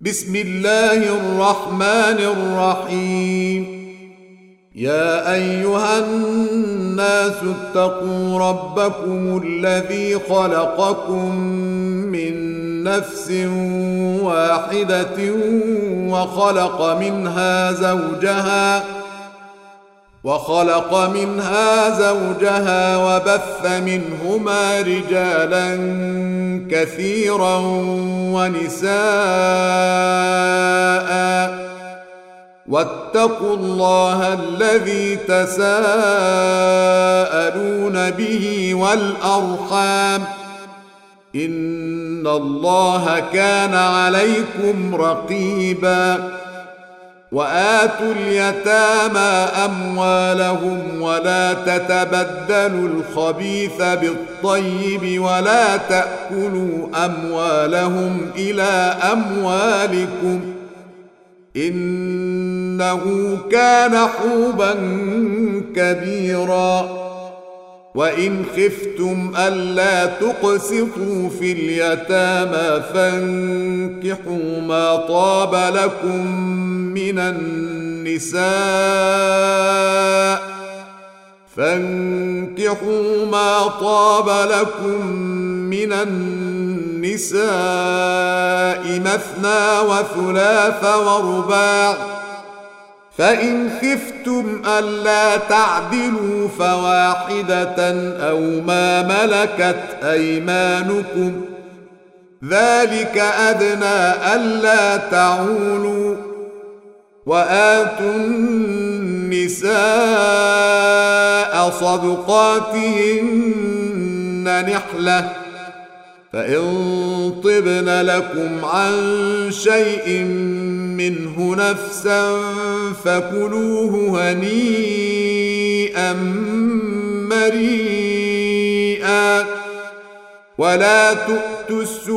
بسم الله الرحمن الرحيم. يا أيها الناس اتقوا ربكم الذي خلقكم من نفس واحدة وخلق منها زوجها وبث منهما رجالا كثيرا ونساء، واتقوا الله الذي تساءلون به والأرحام، إن الله كان عليكم رقيبا. وآتوا اليتامى أموالهم ولا تتبدلوا الخبيث بالطيب ولا تأكلوا أموالهم إلى أموالكم، إنه كان حوبا كبيرا. وإن خفتم ألا تقسطوا في اليتامى فانكحوا ما طاب لكم من النساء مثنى وثلاث ورباع، فإن خفتم ألا تعدلوا فواحدة أو ما ملكت أيمانكم، ذلك أدنى ألا تعولوا. وآتوا النساء صدقاتهن نحلة، فإن طبن لكم عن شيء منه نفسا فكلوه هنيئا مريئا. ولا تؤتوا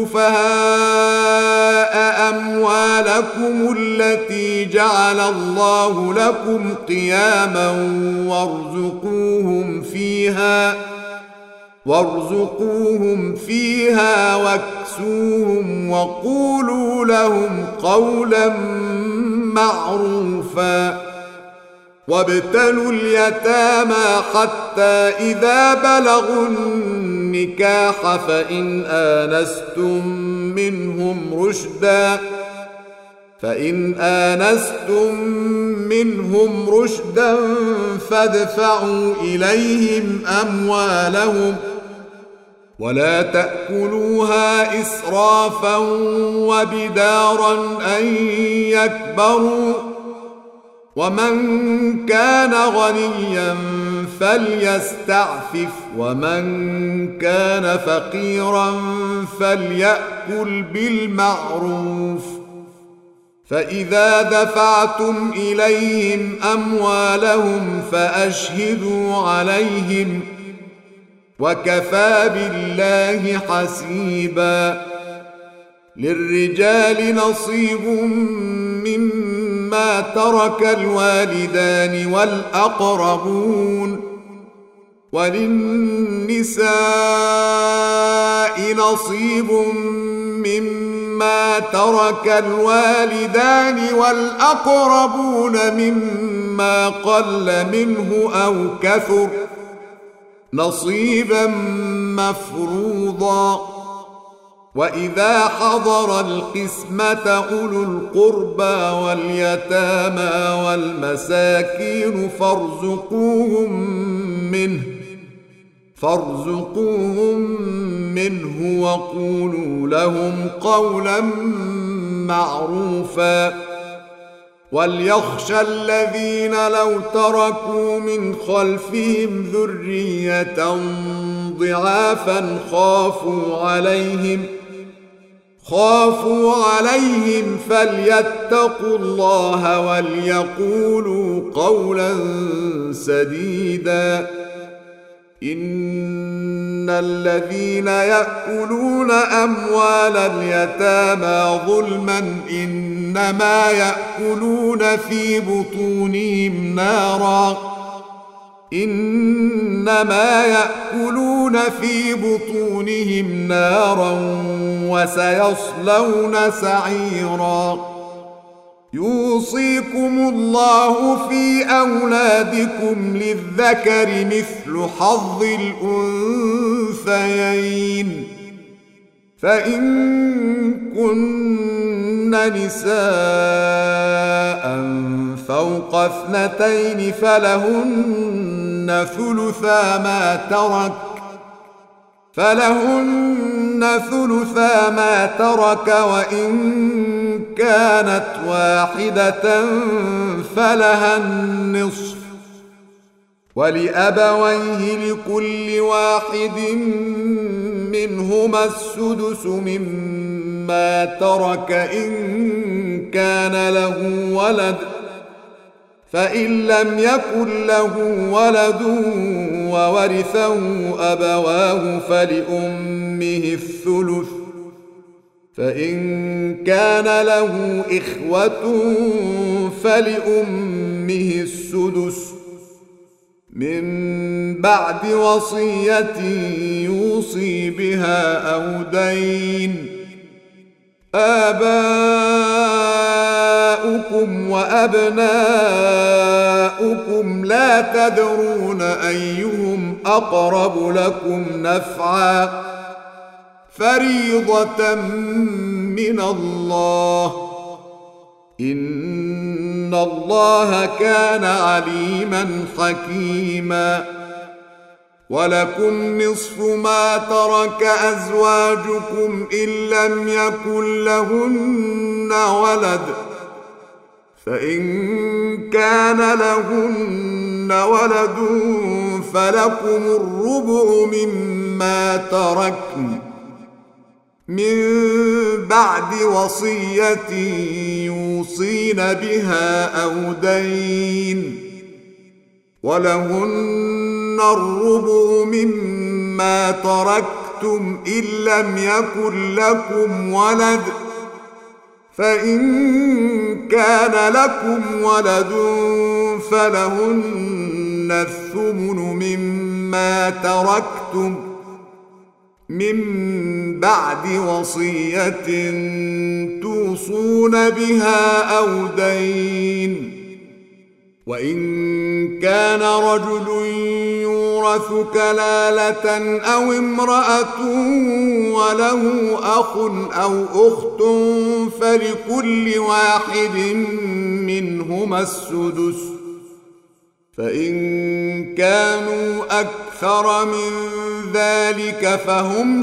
السفهاء أموالكم التي جعل الله لكم قياما وارزقوهم فيها واكسوهم وقولوا لهم قولا معروفا. وابتلوا اليتامى حتى إذا بلغوا النكاح فإن آنستم منهم رشدا فادفعوا إليهم أموالهم ولا تأكلوها إسرافا وبدارا أن يكبروا، ومن كان غنيا فليستعفف ومن كان فقيرا فليأكل بالمعروف. فإذا دفعتم إليهم أموالهم فأشهدوا عليهم، وكفى بالله حسيبا. للرجال نصيب مما ترك الوالدان والأقربون، وللنساء نصيب مما ترك الوالدان والأقربون مما قل منه أو كثر، نصيبا مفروضا. وإذا حضر القسمة أولو القربى واليتامى والمساكين فارزقوهم منه وقولوا لهم قولا معروفا. وليخشى الذين لو تركوا من خلفهم ذرية ضعافا خافوا عليهم فليتقوا الله وليقولوا قولا سديدا. إن الذين يأكلون أموال اليتامى ظلما إنما يأكلون في بطونهم نارا، إنما يأكلون في بطونهم نارا وسيصلون سعيرا. يوصيكم الله في أولادكم للذكر مثل حظ الأنثيين، فإن كن نساء فوق 2 فلهن ثلثا ما ترك، وإن كانت واحدة فلها النصف، ولأبويه لكل واحد منهما السدس مما ترك إن كان له ولد، فإن لم يكن له ولد وورثه أبواه فلأمه الثلث، فإن كان له إخوة فلأمه السدس من بعد وصية يوصي بها أو دين. آباؤكم وأبناؤكم لا تدرون أيهم أقرب لكم نفعا، فريضة من الله، إن الله كان عليما حكيما. ولكم نصف ما ترك أزواجكم إن لم يكن لهن ولد، فإن كان لهن ولد فلكم الربع مما تركن من بعد وصية يوصين بها أو دين، ولهن الربع مما تركتم إن لم يكن لكم ولد، فإن كان لكم ولد فلهن الثمن مما تركتم من بعد وصية توصون بها أو دين. وإن كان رجل يورث كلالة أو امرأة وله أخ أو أخت فلكل واحد منهما السدس، فإن كانوا أكثر من ذلك فهم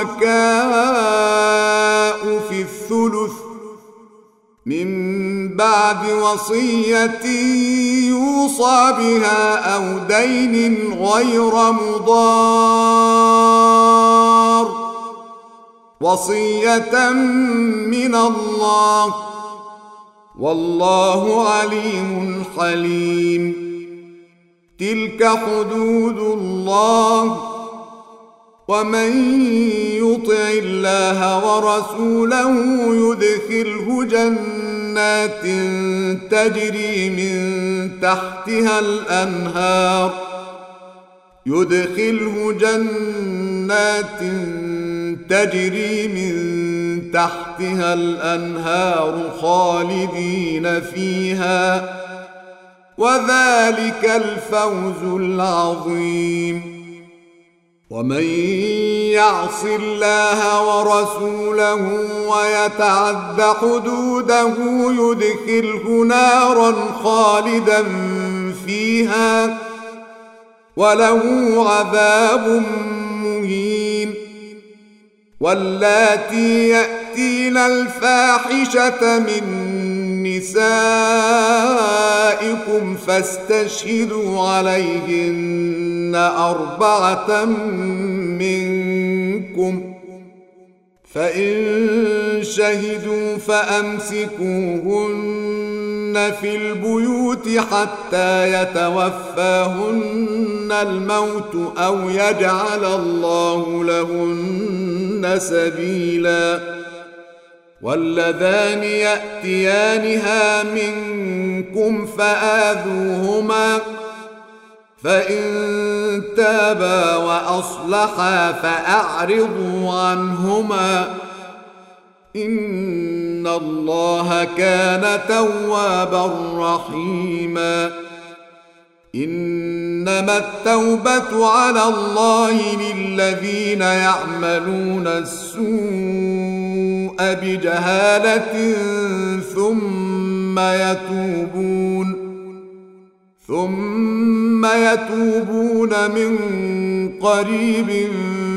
شركاء في الثلث من بعد وصية يوصى بها أو دين غير مضار، وصية من الله، والله عليم حليم. تلك حدود الله، ومن يطع الله ورسوله يدخله جنات تجري من تحتها الأنهار خالدين فيها، وذلك الفوز العظيم. ومن يعص الله ورسوله ويتعد حدوده يدخله نارا خالدا فيها وله عذاب مهين. واللاتي يأتين الفاحشة من نسائكم فاستشهدوا عليهن 4 منكم، فإن شهدوا فأمسكوهن في البيوت حتى يتوفاهن الموت أو يجعل الله لهن سبيلا. واللذان يأتيانها منكم فآذوهما فإن تابا وأصلحا فأعرضوا عنهما إن الله كان توابا رحيما. إنما التوبة على الله للذين يعملون السوء بجهالة ثم يتوبون من قريب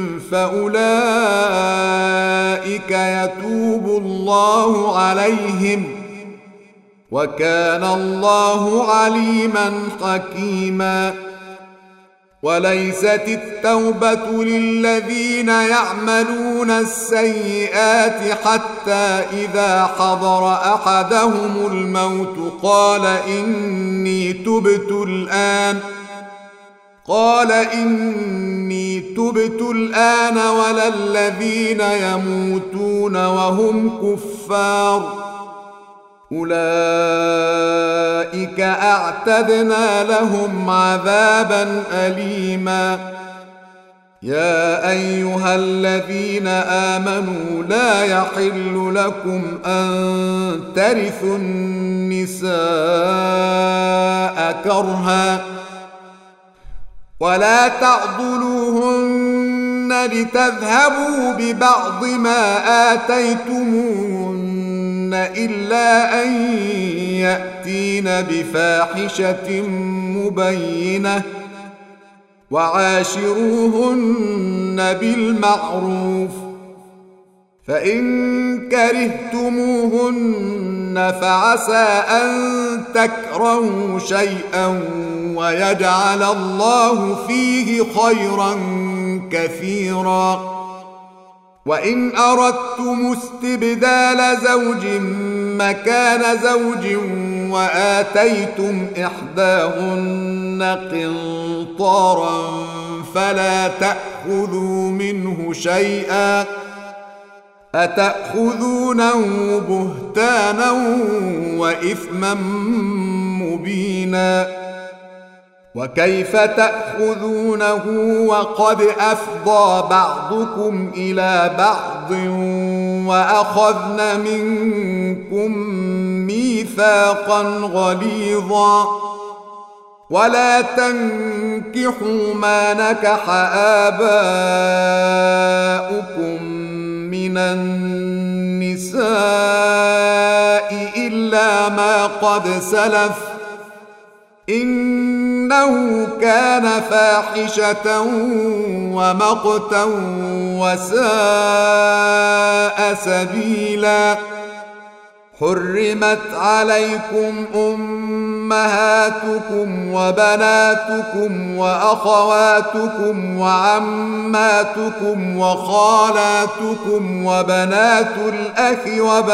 فأولئك يتوب الله عليهم وكان الله عليما حكيما. وليست التوبة للذين يعملون السيئات حتى إذا حضر أحدهم الموت قال إني تبت الآن ولا الذين يموتون وهم كفار أولئك أعتدنا لهم عذابا أليما. يا أيها الذين آمنوا لا يحل لكم أن ترثوا النساء كرها ولا تعضلوهن لتذهبوا ببعض ما آتيتموهن إلا أن يأتين بفاحشة مبينة وعاشروهن بالمعروف فإن كرهتموهن فعسى أن تكرهوا شيئا ويجعل الله فيه خيرا كثيرا. وإن أردتم استبدال زوج مكان زوج وآتيتم إحداهن قنطارا فلا تأخذوا منه شيئا أتأخذونه بهتانا وإثما مبينا. وكيف تأخذونه وقد أفضى بعضكم إلى بعض وأخذن منكم ميثاقا غليظا. ولا تنكحوا ما نكح آباؤكم من النساء إلا ما قد سلف إنه كان فاحشة ومقتا وساء سبيلا. حرمت عليكم أمهاتكم وبناتكم وأخواتكم وعماتكم وخالاتكم وبنات الأخ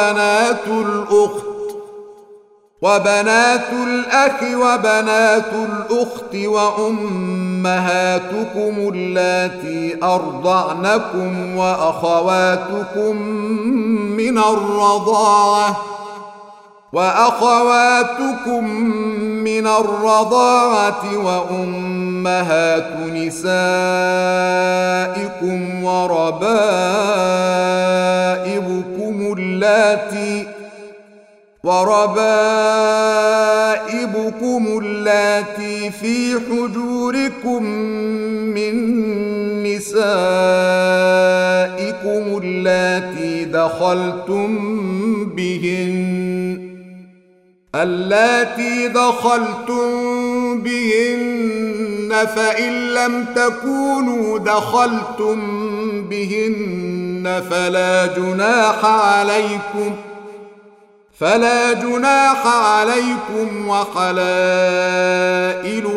وبنات الأخت وأمهاتكم اللاتي أرضعنكم وأخواتكم من الرضاعة وأمهات نسائكم وربائبكم اللاتي في حجوركم من نسائكم اللاتي دخلتم بهن فإن لم تكونوا دخلتم بهن فلا جناح عليكم وحلائل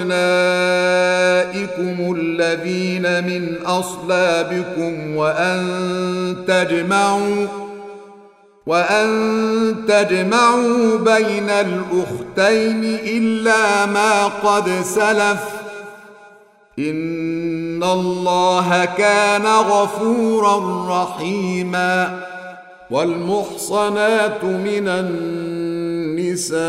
أبنائكم الذين من أصلابكم وأن تجمعوا بين الأختين إلا ما قد سلف إن الله كان غفورا رحيما. والمحصنات من النساء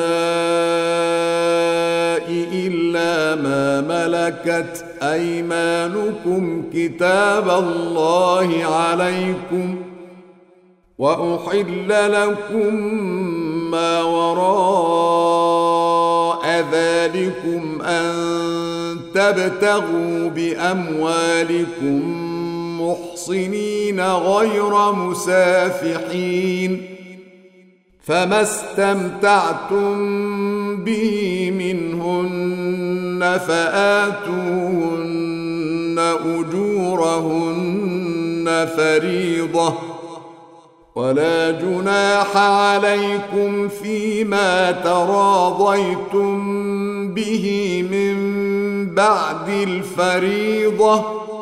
إلا ما ملكت أيمانكم كتاب الله عليكم، وأحل لكم ما وراء ذلكم أن تبتغوا بأموالكم محصنين غير مسافحين، فما استمتعتم به منهن فآتوهن أجورهن فريضة، ولا جناح عليكم فيما تراضيتم به من بعد الفريضة،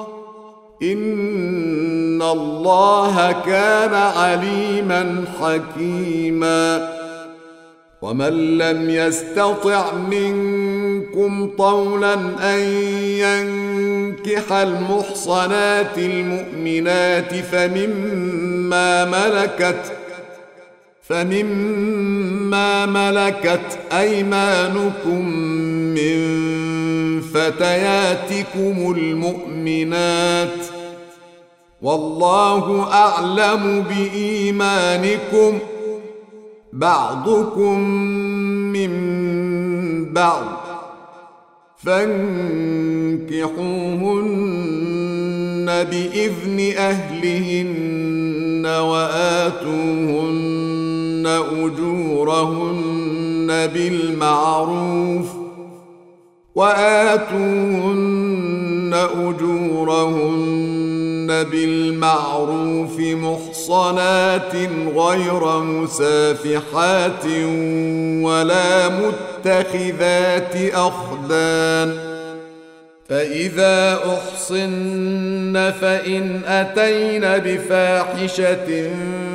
إن الله كان عليما حكيما. ومن لم يستطع منكم طولا أن ينكح المحصنات المؤمنات فمما ملكت أيمانكم من فتياتكم المؤمنات، والله أعلم بإيمانكم، بعضكم من بعض، فانكحوهن بإذن أهلهن وآتوهن أجورهن بالمعروف محصنات غير مسافحات ولا متخذات أخدان، فإذا أحصن فإن أتين بفاحشة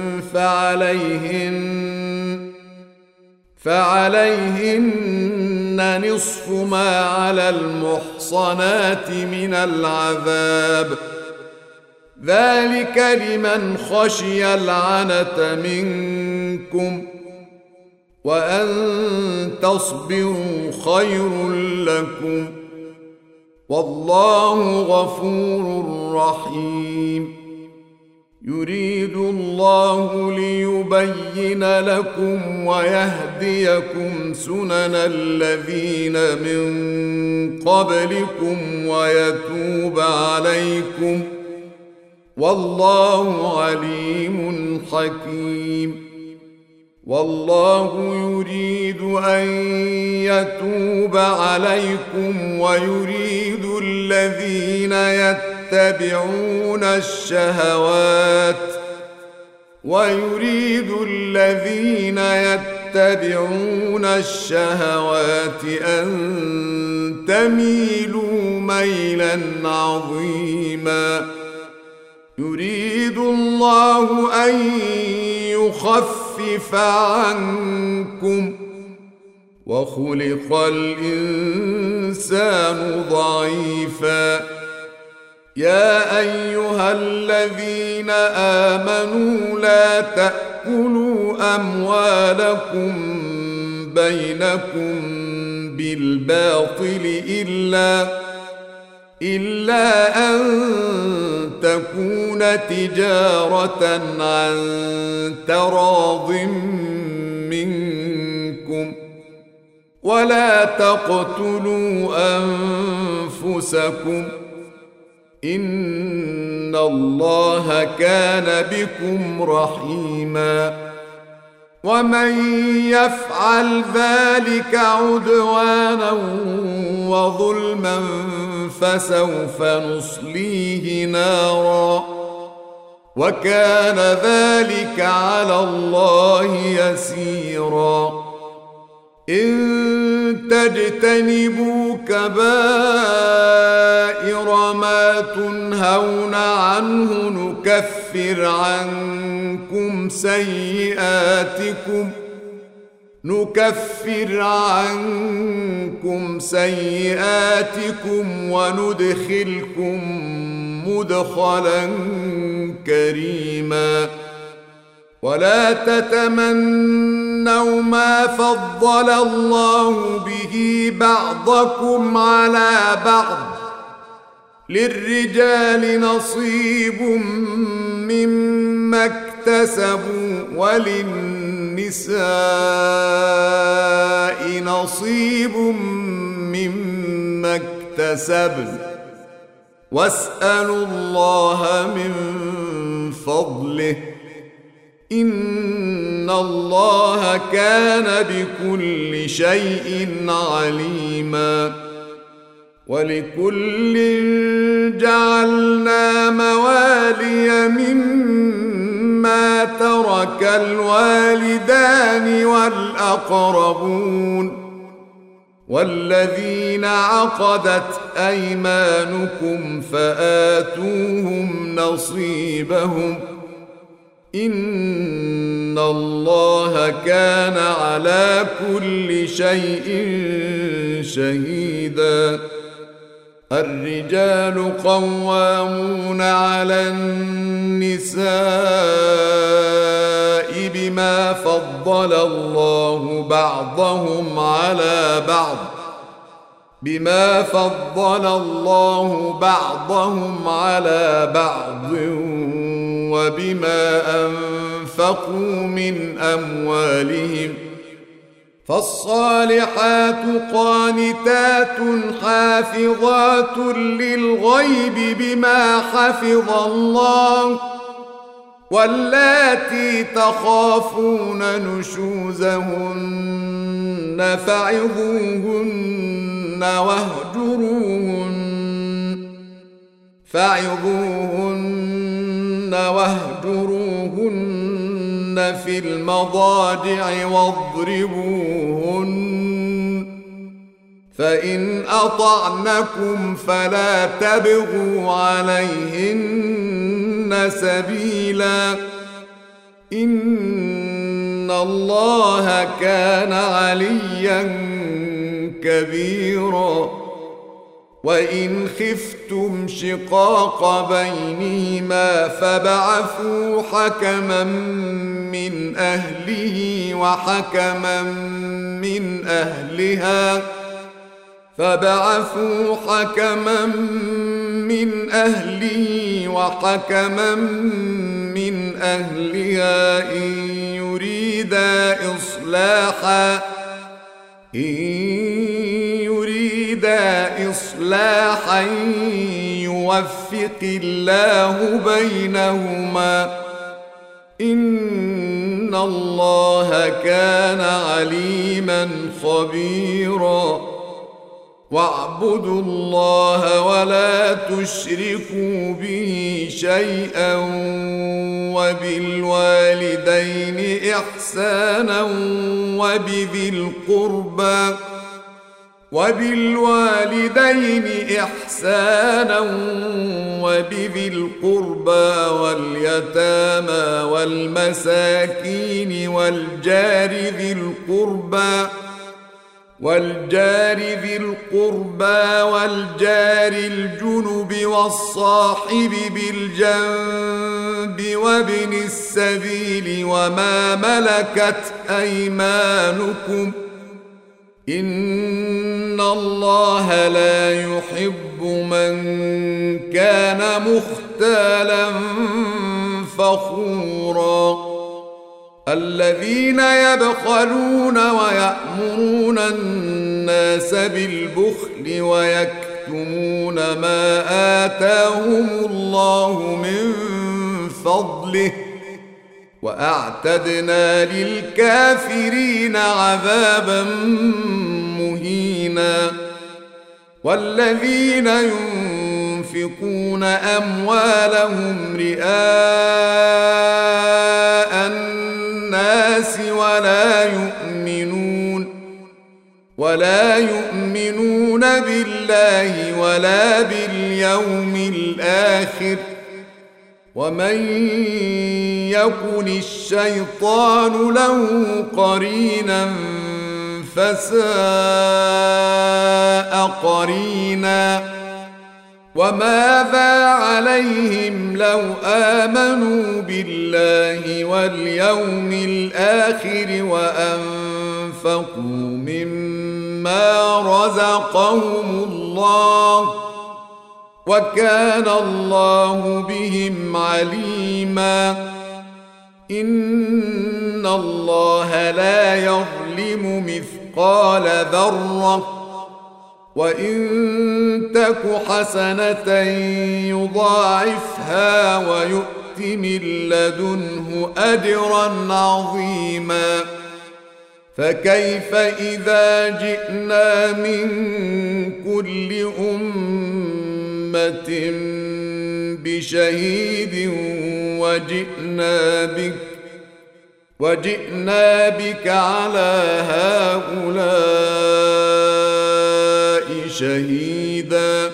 فعليهن نصف ما على المحصنات من العذاب، ذلك لمن خشي العنة منكم، وأن تصبروا خير لكم، والله غفور رحيم. يريد الله ليبين لكم ويهديكم سنن الذين من قبلكم ويتوب عليكم، والله عليم حكيم. والله يريد أن يتوب عليكم ويريد الذين يتبعون الشهوات أن تميلوا ميلا عظيما. يريد الله أن يخفف عنكم، وخلق الإنسان ضعيفا. يا أيها الذين آمنوا لا تأكلوا أموالكم بينكم بالباطل إلا أن تكون تجارة عن تراض منكم، ولا تقتلوا أنفسكم، إن الله كان بكم رحيما. ومن يفعل ذلك عدوانا وظلما فسوف نصليه نارا، وكان ذلك على الله يسيرا. إن تجتنبوا كبائر ما تنهون عنه نكفر عنكم سيئاتكم وندخلكم مدخلا كريما. ولا تتمنوا ما فضل الله به بعضكم على بعض للرجال نصيب مما اكتسبوا وللنساء نصيب مما اكتسبن واسألوا الله من فضله إن الله كان بكل شيء عليما ولكل جعلنا موالي مما ترك الوالدان والأقربون والذين عقدت أيمانكم فآتوهم نصيبهم إن الله كان على كل شيء شهيدا الرجال قوامون على النساء بما فضل الله بعضهم على بعض وبما أنفقوا من أموالهم فالصالحات قانتات حافظات للغيب بما حفظ الله واللاتي تخافون نشوزهن فعظوهن واهجروهن في المضاجع واضربوهن فإن أطعنكم فلا تبغوا عليهن سبيلا إن الله كان عليا كبيرا وإن خفتم شقاق بينهما فابعثوا حكما من أهله وحكما من أهلها إن يريدا إصلاحا يوفق الله بينهما إن الله كان عليما خبيرا واعبدوا الله ولا تشركوا به شيئا وبالوالدين إحسانا وبذي القربى واليتامى والمساكين والجار ذي القربى والجار الجنب والصاحب بالجنب وابن السبيل وما ملكت أيمانكم إن الله لا يحب من كان مختالا فخورا الذين يبخلون ويأمرون الناس بالبخل ويكتمون ما آتاهم الله من فضله وأعتدنا للكافرين عذابا مهينا والذين ينفقون أموالهم رئاء الناس ولا يؤمنون بالله ولا باليوم الآخر ومن يكن الشيطان له قرينا فساء قرينا وماذا عليهم لو آمنوا بالله واليوم الآخر وأنفقوا مما رزقهم الله وكان الله بهم عليما إن الله لا يظلم مثقال ذرة وإن تك حسنة يضاعفها ويؤت من لدنه أجرا عظيما فكيف إذا جئنا من كل أمة بشهيد وجئنا بك على هؤلاء شهيدا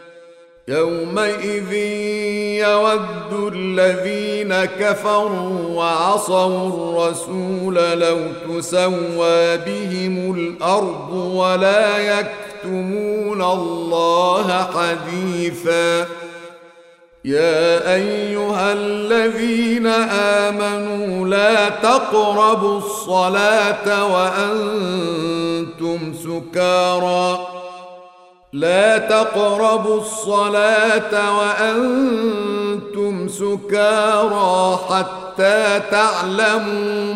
يومئذ يود الذين كفروا وعصوا الرسول لو تسوى بهم الأرض ولا يكتمون الله حديثا يا أيها الذين آمنوا لا تقربوا الصلاة وأنتم سكارى حتى تعلموا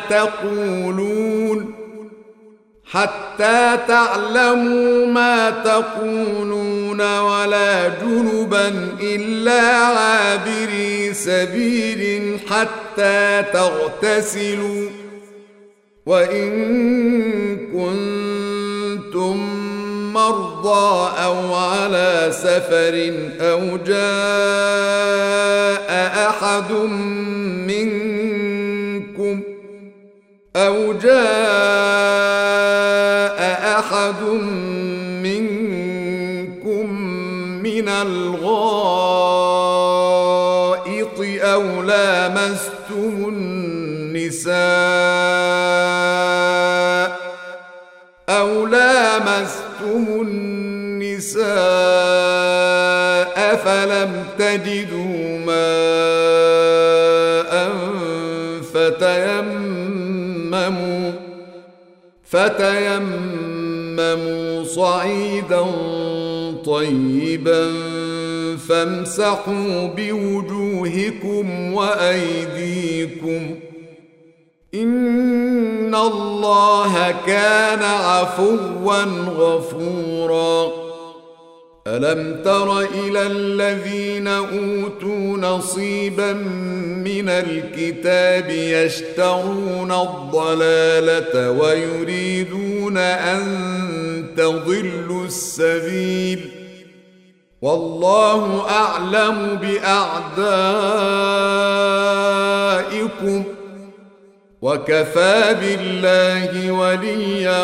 ما تقولون ولا جنبا إلا عابري سبيل حتى تغتسلوا وإن كنتم مرضى أو على سفر أو جاء أحد منكم من الغائط أو لامستم النساء فلم تجدوا ماء فتيمموا صعيدا طيبا فامسحوا بوجوهكم وأيديكم إن الله كان عفوا غفورا ألم تر إلى الذين أوتوا نصيبا من الكتاب يشترون الضلالة ويريدون أن تضلوا السبيل والله أعلم بأعدائكم وكفى بالله وليا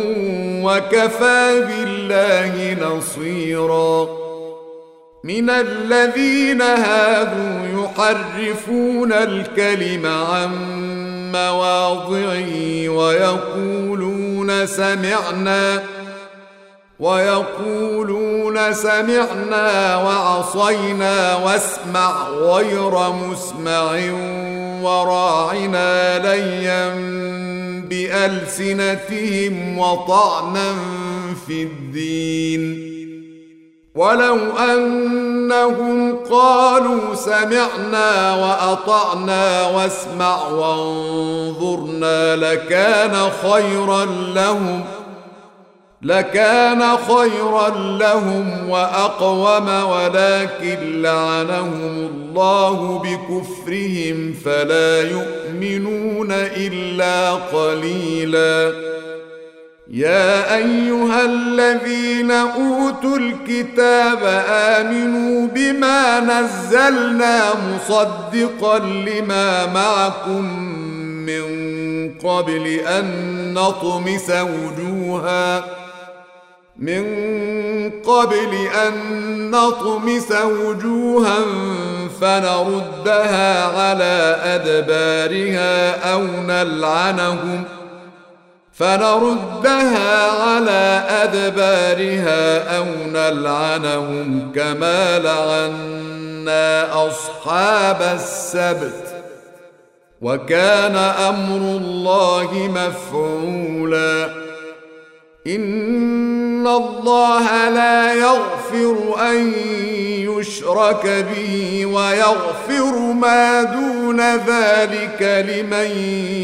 وكفى بالله نصيرا من الذين هادوا يحرفون الكلم عن مواضعه ويقولون سمعنا وعصينا واسمع غير مسمع وراعنا ليا بألسنتهم وطعنا في الدين ولو أنهم قالوا سمعنا وأطعنا واسمع وانظرنا لكان خيرا لهم وأقوم ولكن لعنهم الله بكفرهم فلا يؤمنون إلا قليلا يا أيها الذين أوتوا الكتاب آمنوا بما نزلنا مصدقا لما معكم من قبل أن نطمس وجوها فنردها على أدبارها فنردها على أدبارها أو نلعنهم كما لعنا أصحاب السبت وكان أمر الله مفعولا إن الله لا يغفر أن يشرك به ويغفر ما دون ذلك لمن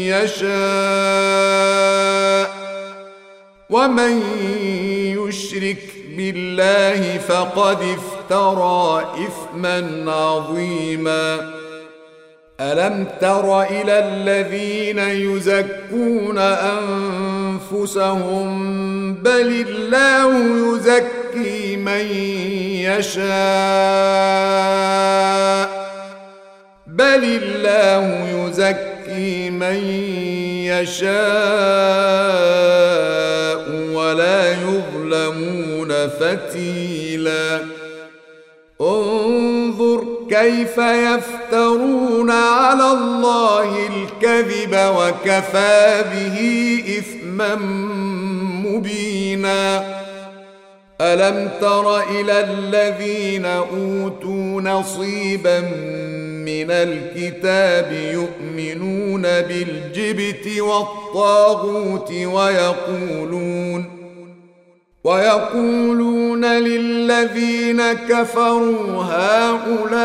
يشاء ومن يشرك بالله فقد افترى إثما عظيما ألم تر إلى الذين يزكون أنفسهم بل الله يزكي من يشاء ولا يظلمون فتيلا انظر كيف يفترون على الله الكذب وكفى به إثما مبينا ألم تر إلى الذين أوتوا نصيبا من الكتاب يؤمنون بالجبت والطاغوت ويقولون للذين كفروا هؤلاء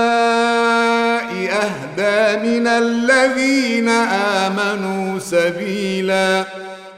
أهدى من الذين آمنوا سبيلا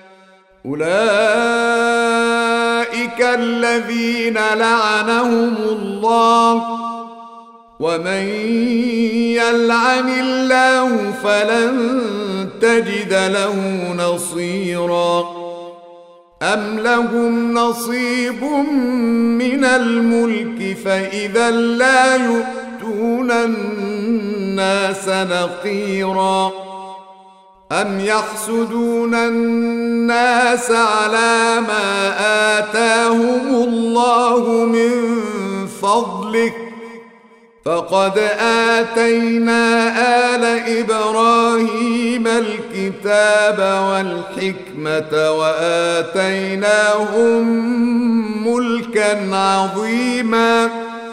أولئك الذين لعنهم الله ومن يلعن الله فلن تجد له نصيرا أم لهم نصيب من الملك فإذا لا يؤتون الناس نقيرا أم يحسدون الناس على ما آتاهم الله من فضله فقد آتينا آل إبراهيم الكتاب والحكمة وآتيناهم ملكا عظيما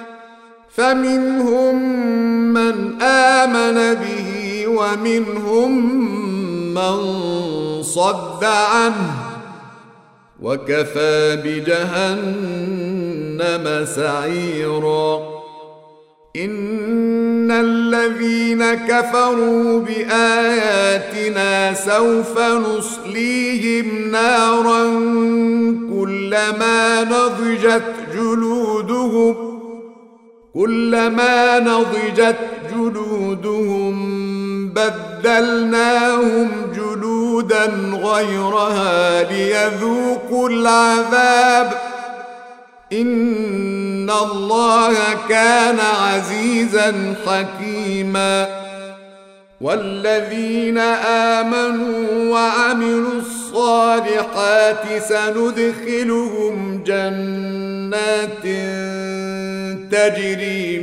فمنهم من آمن به ومنهم من صد عنه وكفى بجهنم سعيرا إن الذين كفروا بآياتنا سوف نصليهم نارا كلما نضجت جلودهم بدلناهم جلودا غيرها ليذوقوا العذاب إن الله كان عزيزا حكيما والذين آمنوا وعملوا الصالحات سندخلهم جنات تجري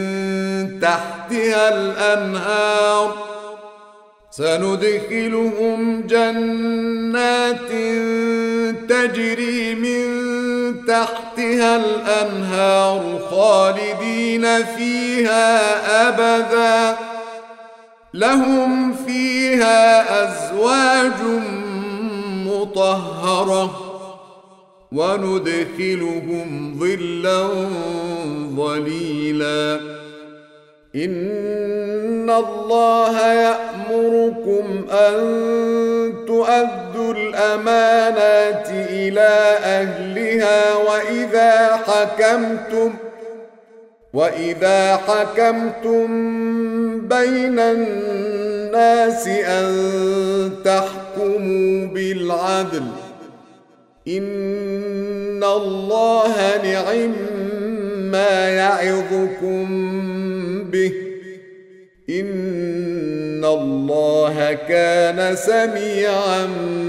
من تحتها الأنهار خالدين فيها أبدا لهم فيها أزواج مطهرة وندخلهم ظلا ظليلا إن الله يأمركم أن تؤدوا الأمانات إلى أهلها وإذا حكمتم بين الناس أن تحكموا بالعدل إن الله نعم ما يعظكم به إن الله كان سميعا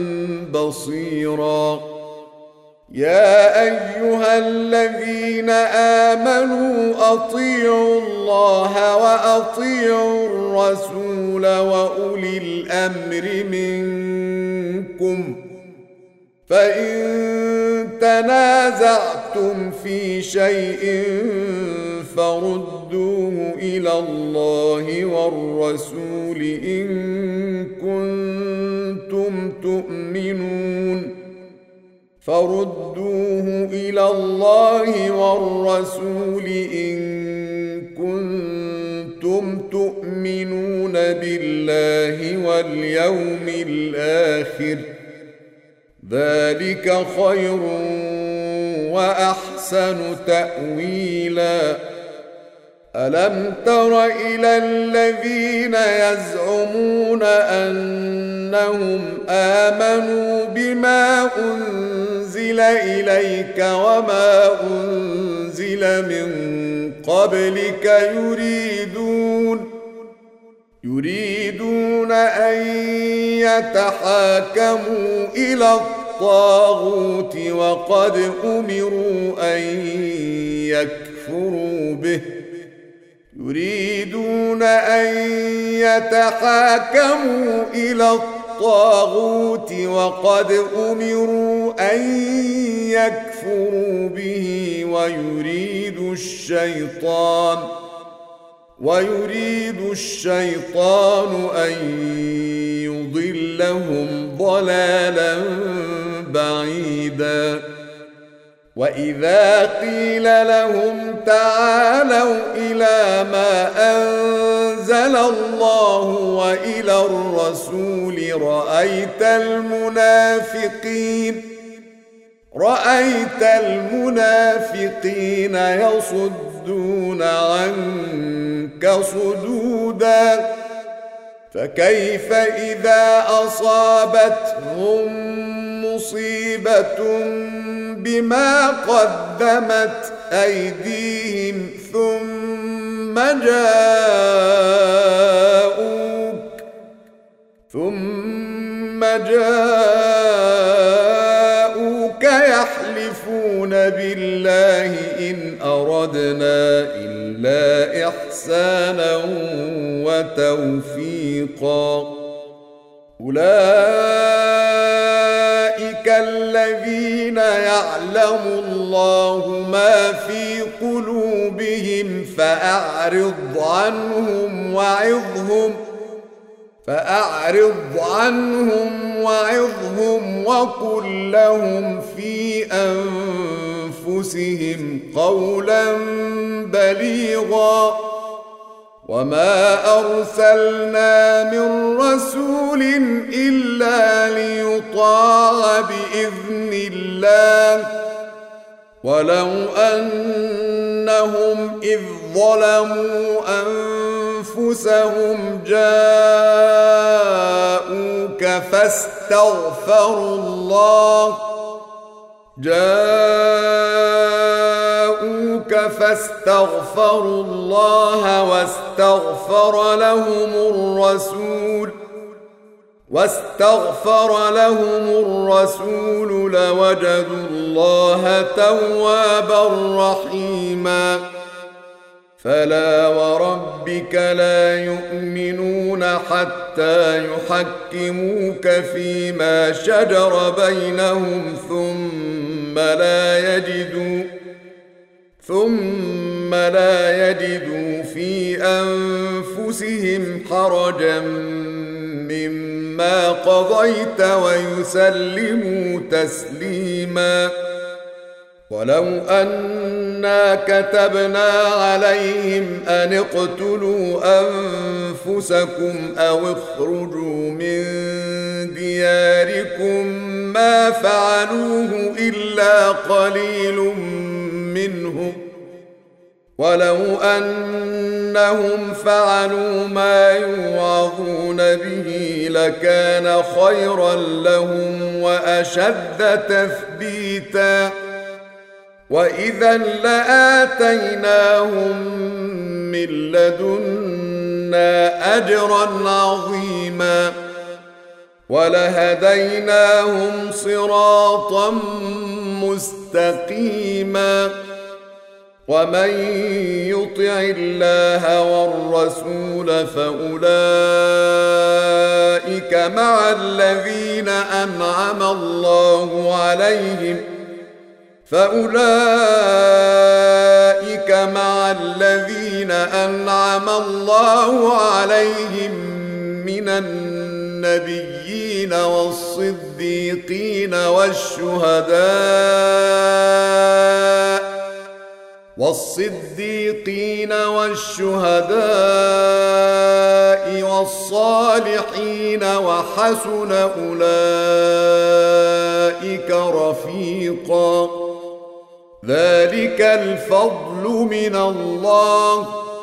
بصيرا يا أيها الذين آمنوا أطيعوا الله وأطيعوا الرسول وأولي الأمر منكم فإن تنازعتم في شيء فردوه إلى الله والرسول إن كنتم تؤمنون بالله واليوم الآخر ذلك خير وأحسن تأويلا ألم تر إلى الذين يزعمون أنهم آمنوا بما أنزل إليك وما أنزل من قبلك يريدون أن يتحاكموا إلى الطاغوت وقد أمروا أن يكفروا به ويريد الشيطان أن يضلهم ضلالا بعيدا وإذا قيل لهم تعالوا إلى ما أنزل الله وإلى الرسول رأيت المنافقين يصدون عنك صدودا فكيف إذا أصابتهم مصيبة بما قدمت أيديهم ثم جاءوك يحلفون بالله إن أردنا إلا إحسانا وتوفيقا أولئك الذين يعلم الله ما في قلوبهم فأعرض عنهم وقل لهم في أنفسهم قولا بليغا وما أرسلنا من رسول إلا ليطاع بإذن الله ولو أنهم إذ ظلموا أنفسهم جاءوك فاستغفروا الله واستغفر لهم الرسول لوجدوا الله توابا رحيما فلا وربك لا يؤمنون حتى يحكموك فيما شجر بينهم ثم لا يجدوا في أنفسهم حرجا مما قضيت ويسلموا تسليما ولو أنا كتبنا عليهم أن اقتلوا أنفسكم أو اخرجوا من دياركم ما فعلوه إلا قليل منهم ولو أنهم فعلوا ما يوعظون به لكان خيرا لهم وأشد تثبيتا وإذا لآتيناهم من لدنا أجرا عظيما ولهديناهم صراطا مستقيما ومن يطع الله والرسول فأولئك مع الذين أنعم الله عليهم من النبيين والصديقين والشهداء والصالحين وحسن أولئك رفيقا ذلك الفضل من الله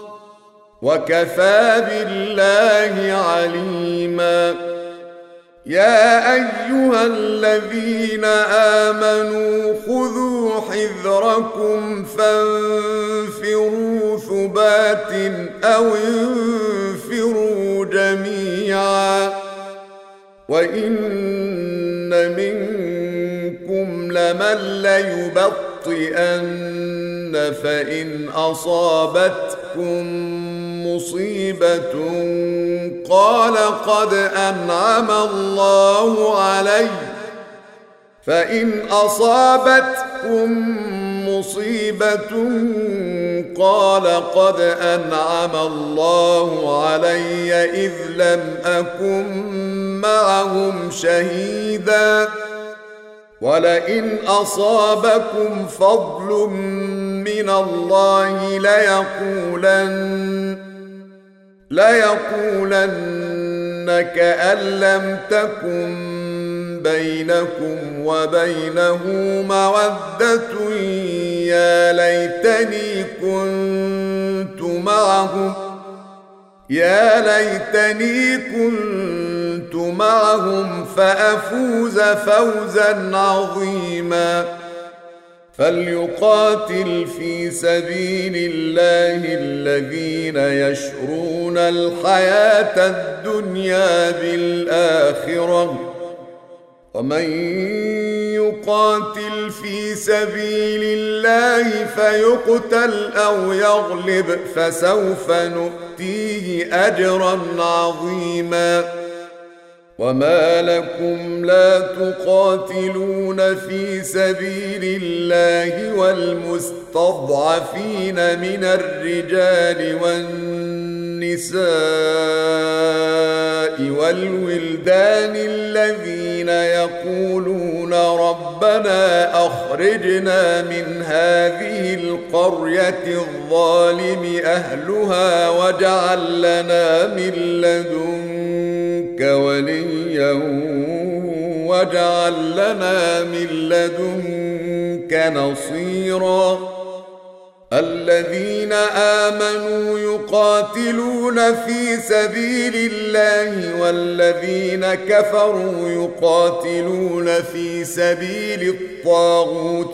وكفى بالله عليما يا أيها الذين آمنوا خذوا حذركم فانفروا ثبات أو انفروا جميعا وإن منكم لمن ليبطئن فإن أصابتكم مصيبة قال قد أنعم الله علي إذ لم أكن معهم شهيدا ولئن أصابكم فضل من الله ليقولن كأن لم تكن بينكم وبينه مودة يا ليتني كنت معهم فأفوز فوزا عظيما فليقاتل في سبيل الله الذين يشرون الحياة الدنيا بالآخرة ومن يقاتل في سبيل الله فيقتل أو يغلب فسوف نؤتيه أجرا عظيما وما لكم لا تقاتلون في سبيل الله والمستضعفين من الرجال والنساء والولدان الذين يقولون ربنا أخرجنا من هذه القرية الظالم أهلها واجعل لنا من لدنك وليا واجعل لنا من لدنك نصيرا الذين آمنوا يقاتلون في سبيل الله والذين كفروا يقاتلون في سبيل الطاغوت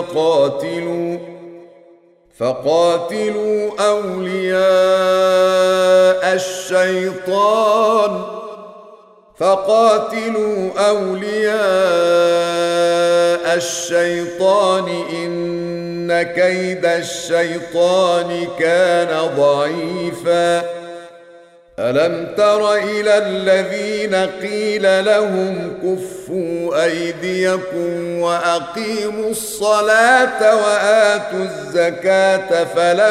فقاتلوا أولياء الشيطان إن كيد الشيطان كان ضعيفا ألم تر إلى الذين قيل لهم كفوا أيديكم وأقيموا الصلاة وآتوا الزكاة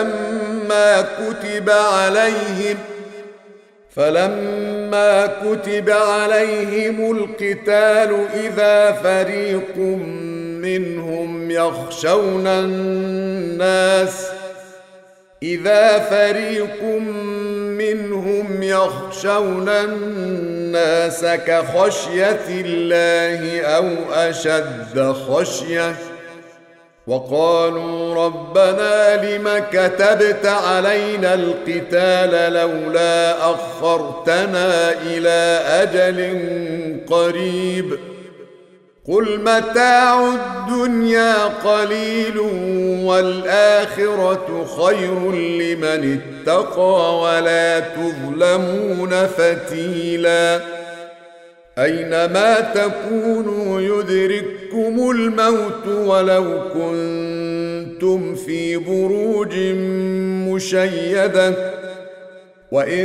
فلما كتب عليهم القتال إذا فريق منهم يخشون الناس كخشية الله أو أشد خشية وقالوا ربنا لم كتبت علينا القتال لولا أخرتنا إلى أجل قريب قل متاع الدنيا قليل والآخرة خير لمن اتقى ولا تظلمون فتيلا أينما تكونوا يدرككم الموت ولو كنتم كنتم في بروج مشيدة وإن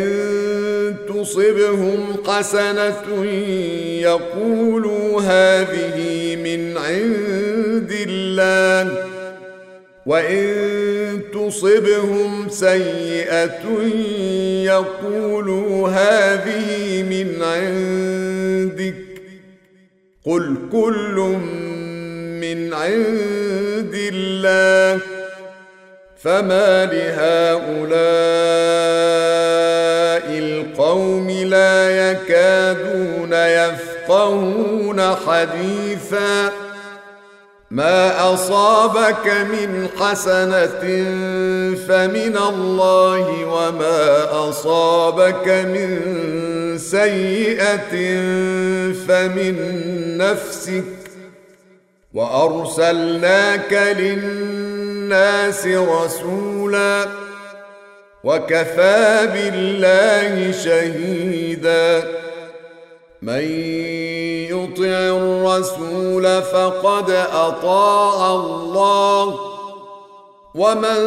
تصبهم حسنة يقولوا هذه من عند الله وإن تصبهم سيئة يقولوا هذه من عندك قل كل من عند الله فما لهؤلاء القوم لا يكادون يفقهون حديثا ما أصابك من حسنة فمن الله وما أصابك من سيئة فمن نفسك وأرسلناك للناس رسولا وكفى بالله شهيدا من يطع الرسول فقد أطاع الله ومن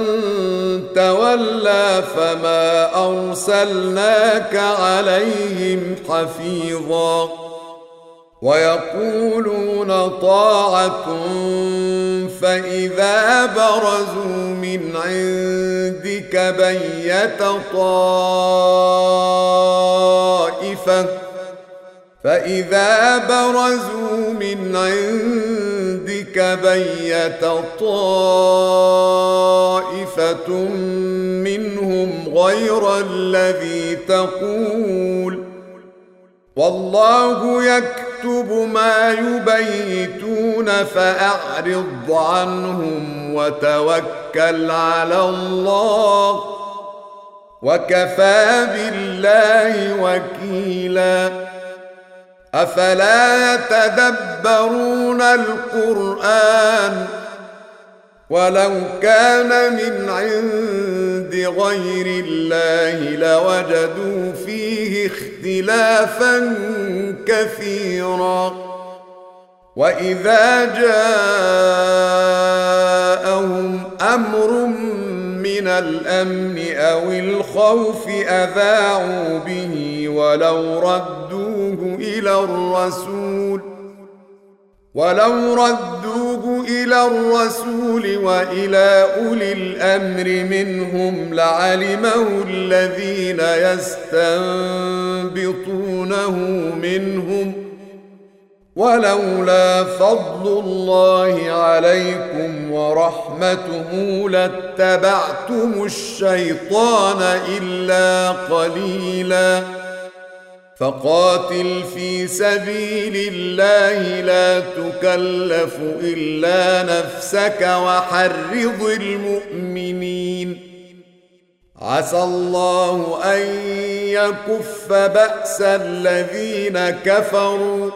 تولى فما أرسلناك عليهم حفيظا ويقولون طاعة فإذا برزوا من عندك بيت طائفة منهم غير الذي تقول والله يكتب ما يبيتون فأعرض عنهم وتوكل على الله وكفى بالله وكيلا أفلا يتدبرون القرآن ولو كان من عند غير الله لوجدوا فيه اختلافا كثيرا وإذا جاءهم أمر من الأمن أو الخوف أذاعوا به ولو ردوه إلى الرسول وإلى أولي الأمر منهم لعلمه الذين يستنبطونه منهم ولولا فضل الله عليكم ورحمته لاتبعتم الشيطان إلا قليلا فقاتل في سبيل الله لا تكلف إلا نفسك وحرض المؤمنين عسى الله أن يكف بأس الذين كفروا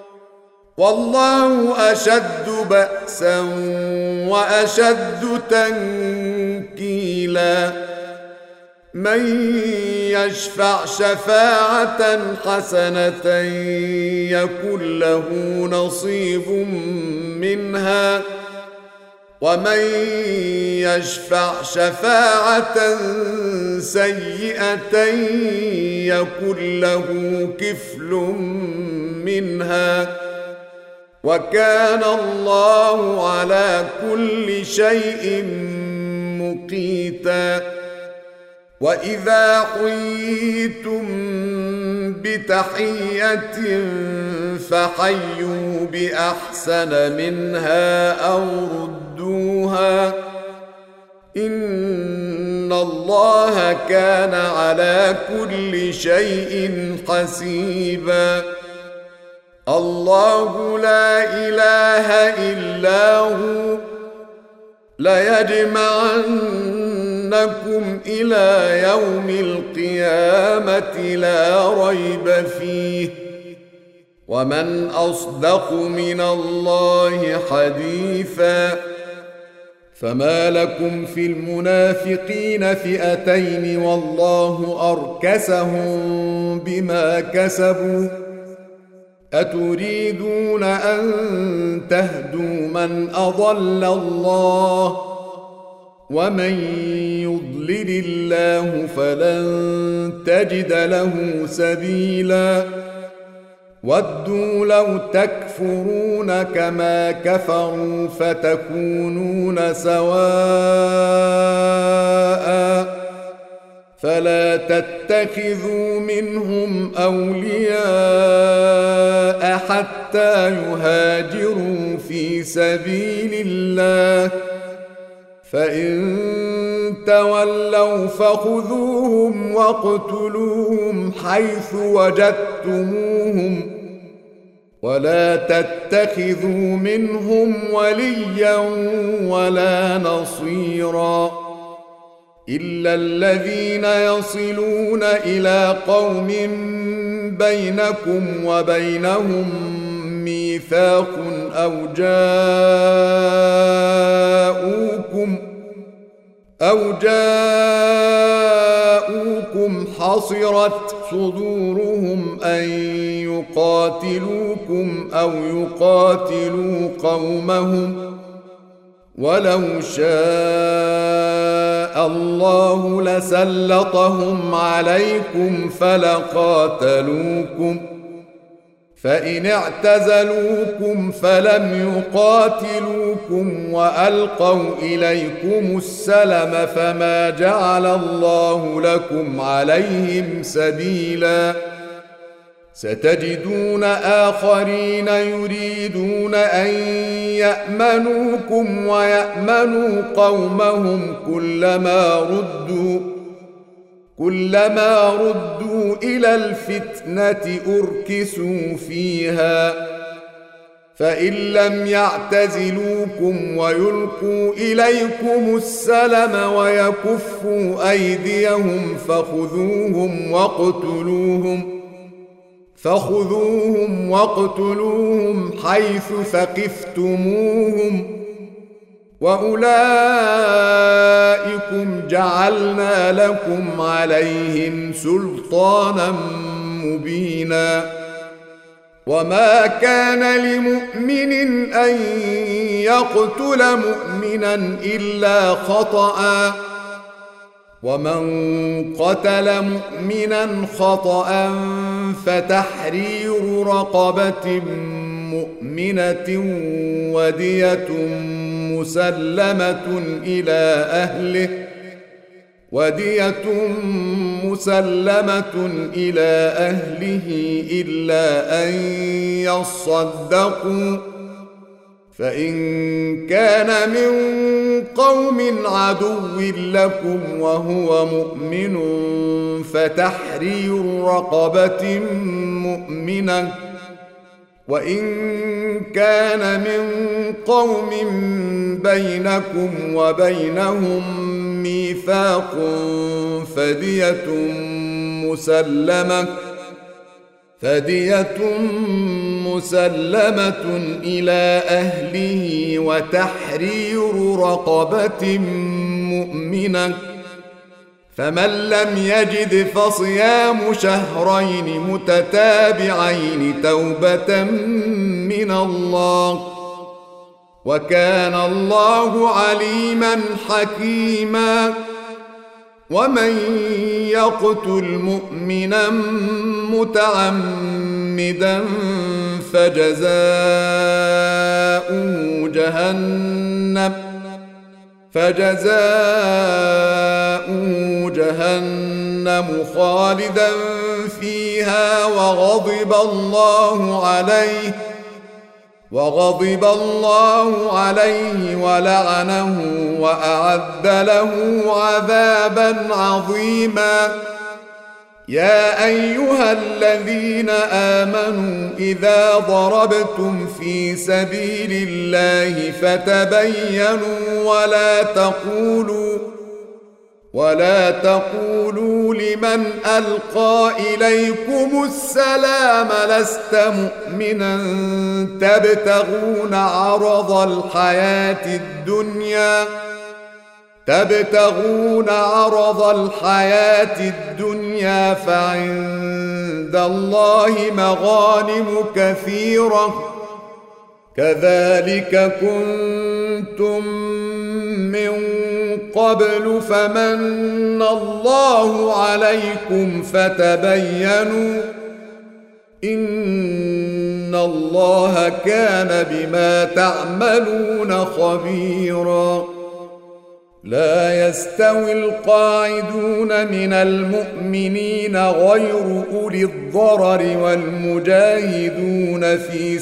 والله أشد بأسا وأشد تنكيلا من يشفع شفاعة حسنة يكن له نصيب منها ومن يشفع شفاعة سيئة يكن له كفل منها وكان الله على كل شيء مقيتا وإذا حييتم بتحية فحيوا بأحسن منها أو ردوها إن الله كان على كل شيء حسيبا الله لا إله إلا هو ليجمعنكم إلى يوم القيامة لا ريب فيه ومن أصدق من الله حديثا فما لكم في المنافقين فئتين والله أركسهم بما كسبوا أتريدون أن تهدوا من أضل الله ومن يضلل الله فلن تجد له سبيلا ودوا لو تكفرون كما كفروا فتكونون سواء فلا تتخذوا منهم أولياء حتى يهاجروا في سبيل الله فإن تولوا فخذوهم واقتلوهم حيث وجدتموهم ولا تتخذوا منهم وليا ولا نصيرا إلا الذين يصلون إلى قوم بينكم وبينهم ميثاق أو جاءوكم حصرت صدورهم أن يقاتلوكم أو يقاتلوا قومهم ولو شاء الله لسلطهم عليكم فلقاتلوكم فإن اعتزلوكم فلم يقاتلوكم وألقوا إليكم السلم فما جعل الله لكم عليهم سبيلا ستجدون آخرين يريدون أن يأمنوكم ويأمنوا قومهم كلما ردوا إلى الفتنة أركسوا فيها فإن لم يعتزلوكم ويلقوا إليكم السلم ويكفوا أيديهم فخذوهم واقتلوهم حيث ثقفتموهم وأولئكم جعلنا لكم عليهم سلطانا مبينا وما كان لمؤمن أن يقتل مؤمنا إلا خطأ ومن قتل مؤمنا خطأ فتحرير رقبة مؤمنة ودية مسلمة إلى أهله إلا أن يصدقوا فإن كان من قوم عدو لكم وهو مؤمن فتحرير رقبة مؤمنة وإن كان من قوم بينكم وبينهم ميثاق فدية مسلمة إلى أهله وتحرير رقبة مؤمنة فمن لم يجد فصيام شهرين متتابعين توبة من الله وكان الله عليما حكيما ومن يقتل مؤمنا متعمدا فجزاؤه جهنم خالدا فيها وغضب الله عليه ولعنه وأعد له عذابا عظيما يا أيها الذين آمنوا إذا ضربتم في سبيل الله فتبينوا ولا تقولوا لمن ألقى إليكم السلام لست مؤمنا تبتغون عرض الحياة الدنيا فعند الله مغانم كثيرة كذلك كنتم من قبل فمن الله عليكم فتبينوا إن الله كان بما تعملون خبيرا. لا يستوي القاعدون من المؤمنين غير أولي الضرر والمجاهدون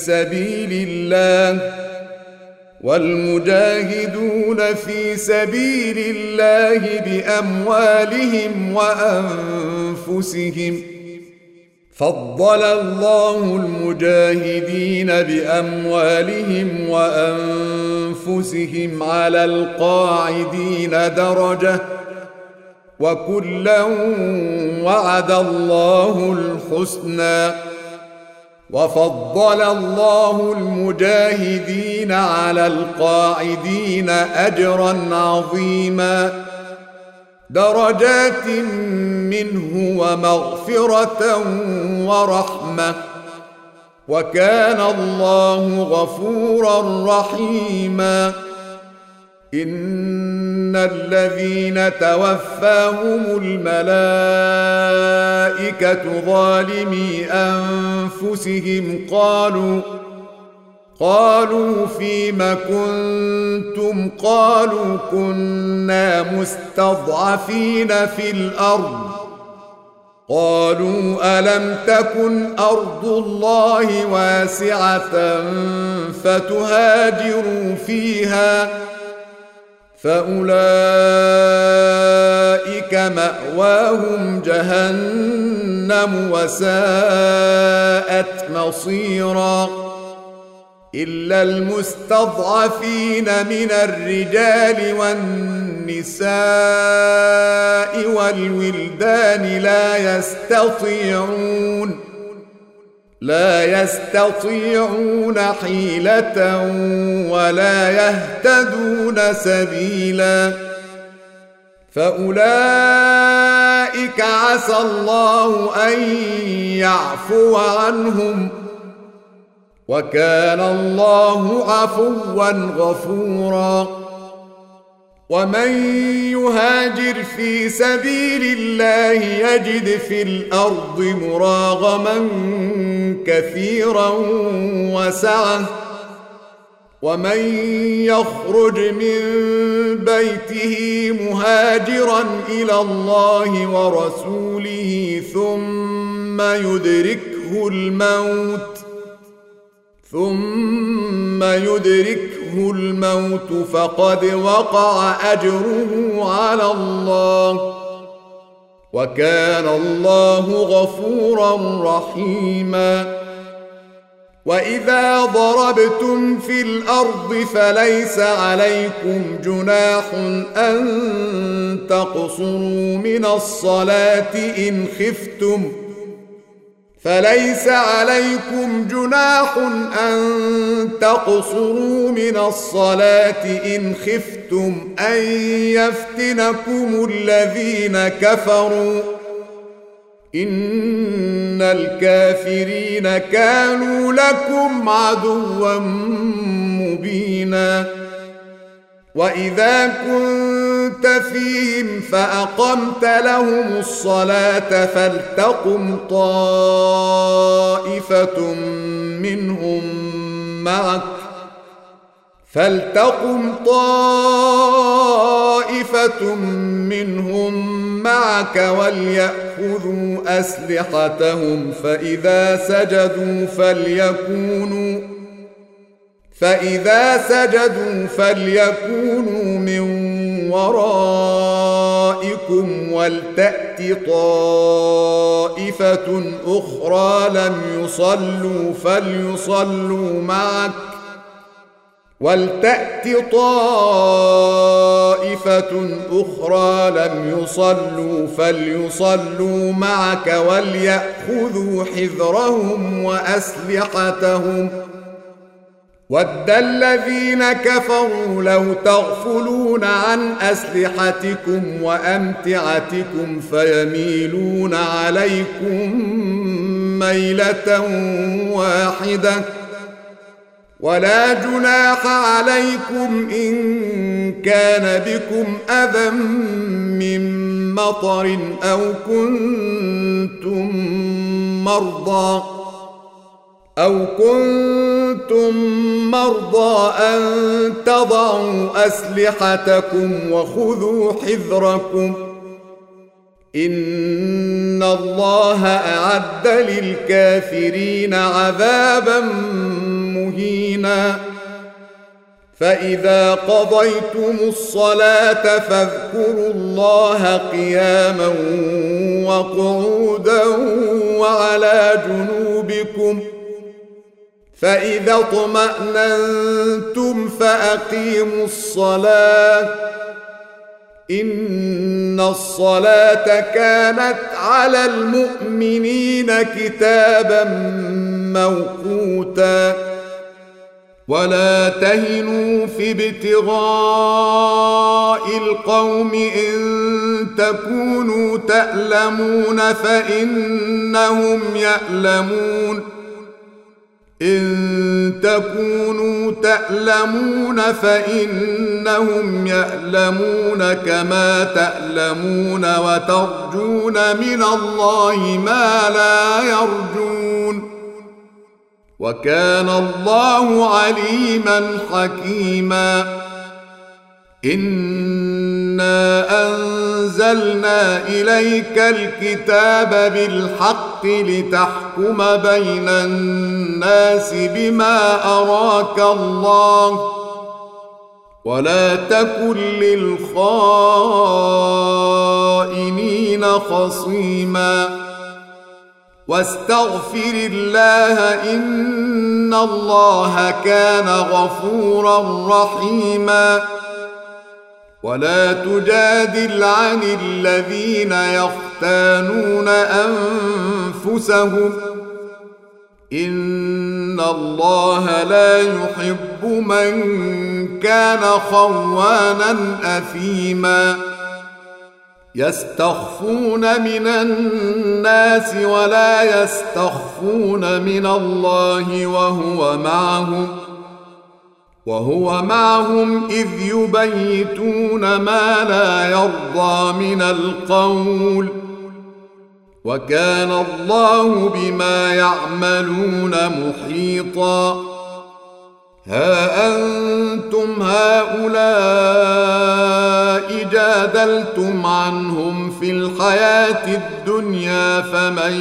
في سبيل الله بأموالهم وأنفسهم. فضل الله المجاهدين بأموالهم وأنفسهم على القاعدين درجة وكلا وعد الله الحسنى. وفضل الله المجاهدين على القاعدين أجرا عظيما درجات منه ومغفرة ورحمة وكان الله غفورا رحيما. إن الذين توفاهم الملائكة ظالمي أنفسهم قالوا فيم كنتم قالوا كنا مستضعفين في الأرض قالوا ألم تكن أرض الله واسعة فتهاجروا فيها فأولئك مأواهم جهنم وساءت مصيرا. إلا المستضعفين من الرجال والنساء والولدان لا يستطيعون حيلة ولا يهتدون سبيلا فأولئك عسى الله أن يعفو عنهم وكان الله عفوا غفورا. ومن يهاجر في سبيل الله يجد في الأرض مراغما كثيرا وسعة ومن يخرج من بيته مهاجرا إلى الله ورسوله ثم يدركه الموت فقد وقع أجره على الله وكان الله غفورا رحيما. وإذا ضربتم في الأرض فليس عليكم جناح أن تقصروا من الصلاة إن خفتم أن يفتنكم الذين كفروا إن الكافرين كانوا لكم عدوا مبينا. وإذا كنت فيهم فأقمت لهم الصلاة فلتقم طائفة منهم معك وليأخذوا أسلحتهم فإذا سجدوا فليكونوا من ورائكم ولتأت طائفة أخرى لم يصلوا فليصلوا معك وليأخذوا حذرهم وأسلحتهم ود الذين كفروا لو تغفلون عن أسلحتكم وأمتعتكم فيميلون عليكم ميلة واحدة ولا جناح عليكم إن كان بكم أذى من مطر أو كنتم مرضى أن تضعوا أسلحتكم وخذوا حذركم إن الله أعد للكافرين عذابا مهينا فإذا قضيتم الصلاة فاذكروا الله قياما وقعودا وعلى جنوبكم فإذا اطمأننتم فأقيموا الصلاة إن الصلاة كانت على المؤمنين كتابا موقوتا ولا تهنوا في ابتغاء القوم إن تكونوا تألمون فإنهم يألمون إن تكونوا تألمون فإنهم يألمون كما تألمون وترجون من الله ما لا يرجون وكان الله عليما حكيما إنا أنزلنا إليك الكتاب بالحق لتحكم بين الناس بما أراك الله ولا تكن للخائنين خصيما واستغفر الله إن الله كان غفورا رحيما ولا تجادل عن الذين يختانون أنفسهم إن الله لا يحب من كان خوانا أثيما يستخفون من الناس ولا يستخفون من الله وهو معهم إذ يبيتون ما لا يرضى من القول وكان الله بما يعملون محيطا ها أنتم هؤلاء جادلتم عنهم في الحياة الدنيا فمن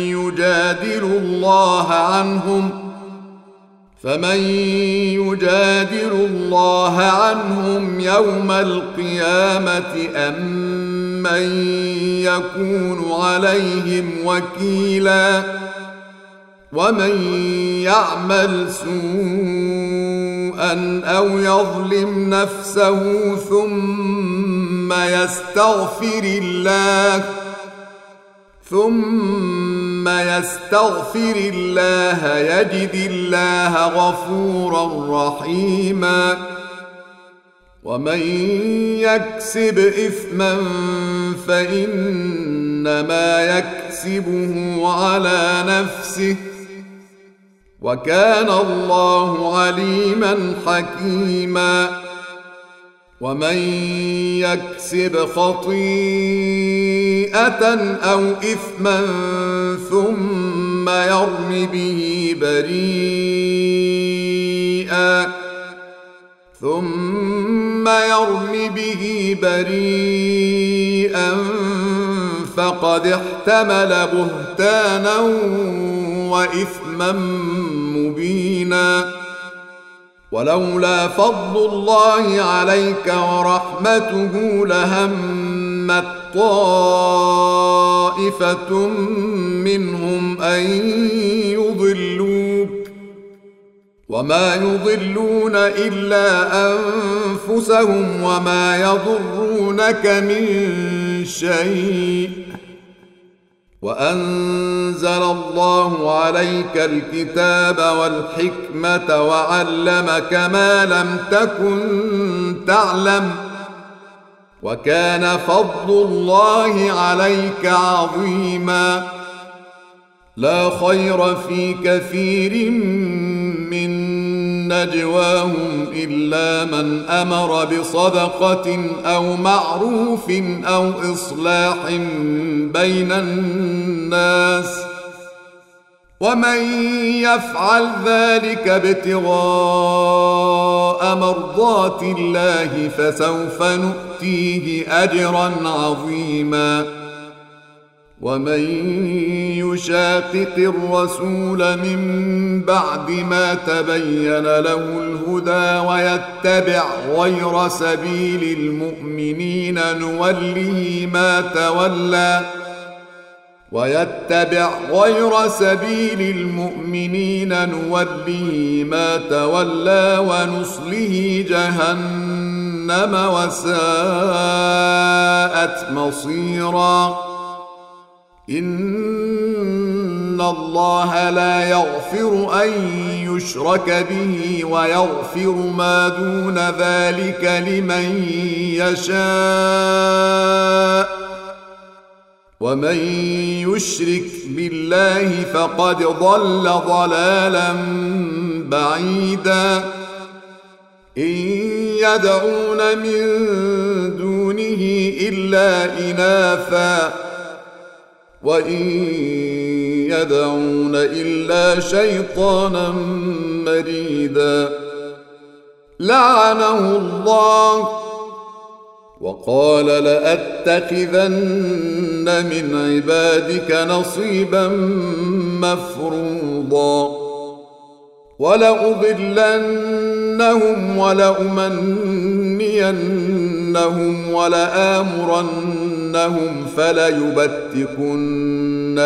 يجادل الله عنهم يوم القيامة أم من يكون عليهم وكيلا ومن يعمل سوءا أو يظلم نفسه ثم يستغفر الله يجد الله غفورا رحيما ومن يكسب إثما فإنما يكسبه على نفسه وكان الله عليما حكيما ومن يكسب خطيئة أو إثما ثم يرم به بريئا فقد احتمل بهتانا وإثما مبينا ولولا فضل الله عليك ورحمته لهمت طائفة منهم أن يضلوك وما يضلون إلا أنفسهم وما يضرونك من شيء وأنزل الله عليك الكتاب والحكمة وعلمك ما لم تكن تعلم وكان فضل الله عليك عظيما لا خير في كثير من نجواهم إلا من أمر بصدقة أو معروف أو إصلاح بين الناس ومن يفعل ذلك ابتغاء مرضات الله فسوف نؤتيه أجرا عظيما ومن يشاقق الرسول من بعد ما تبين له الهدى ويتبع غير سبيل المؤمنين نوله ما تولى ونصله جهنم وساءت مصيرا إن الله لا يغفر أن يشرك به ويغفر ما دون ذلك لمن يشاء ومن يشرك بالله فقد ضل ضلالا بعيدا إن يدعون من دونه إلا إناثا وإن يدعون إلا شيطانا مريدا لعنه الله وقال لأتخذن من عبادك نصيبا مفروضا ولأضلنهم ولأمنينهم ولآمرنهم فليبتكن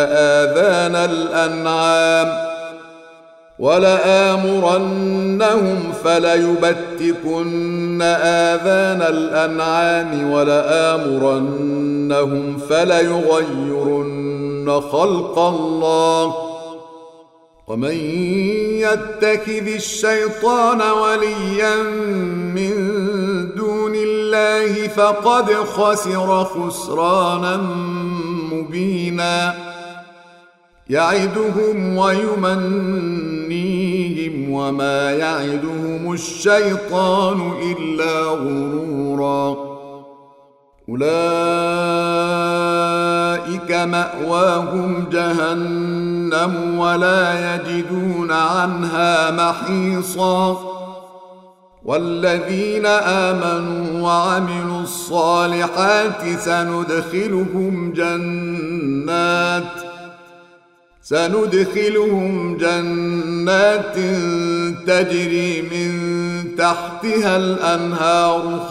آذان الأنعام ولآمرنهم فليغيرن خلق الله ومن يتخذ الشيطان وليا من دون الله فقد خسر خسرانا مبينا يعدهم ويمنيهم وما يعدهم الشيطان إلا غرورا أولئك مأواهم جهنم ولا يجدون عنها محيصا والذين آمنوا وعملوا الصالحات سندخلهم جنات تجري من تحتها الأنهار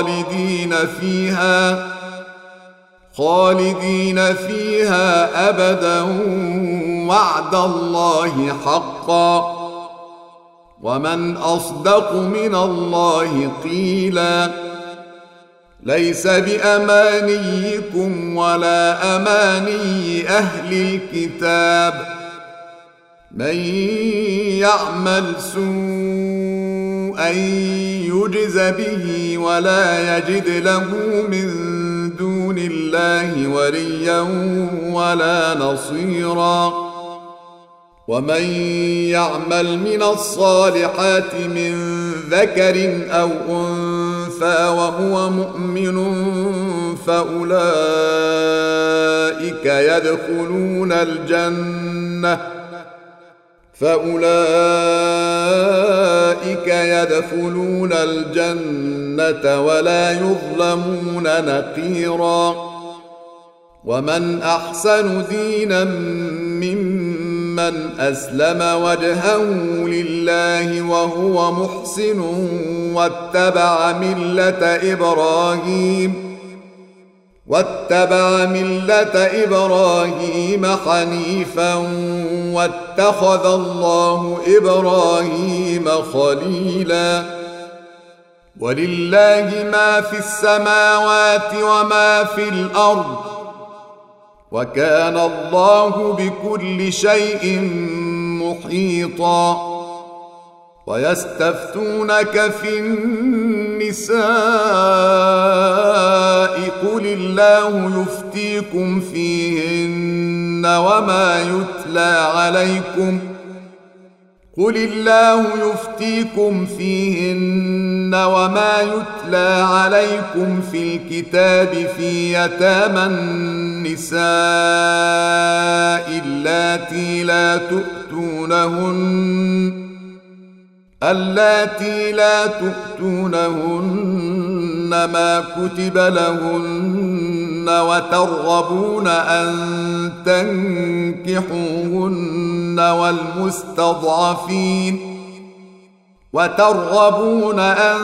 خالدين فيها أبدا وعد الله حقا ومن أصدق من الله قيلا ليس بأمانيكم ولا أماني أهل الكتاب من يعمل سوءا يجز به ولا يجد له من دون الله وليا ولا نصيرا ومن يعمل من الصالحات من ذكر أو أنثى وهو مؤمن فأولئك يدخلون الجنة ولا يظلمون نقيرا ومن أحسن دينا ممن أسلم وجهه لله وهو محسن واتبع ملة إبراهيم حنيفا واتخذ الله إبراهيم خليلا ولله ما في السماوات وما في الأرض وكان الله بكل شيء محيطا ويستفتونك في النساء قل الله يفتيكم فيهن قل الله يفتيكم فيهن وما يتلى عليكم في الكتاب في يتامى النساء اللاتي لا تؤتونهن ما كتب لهن وترغبون أن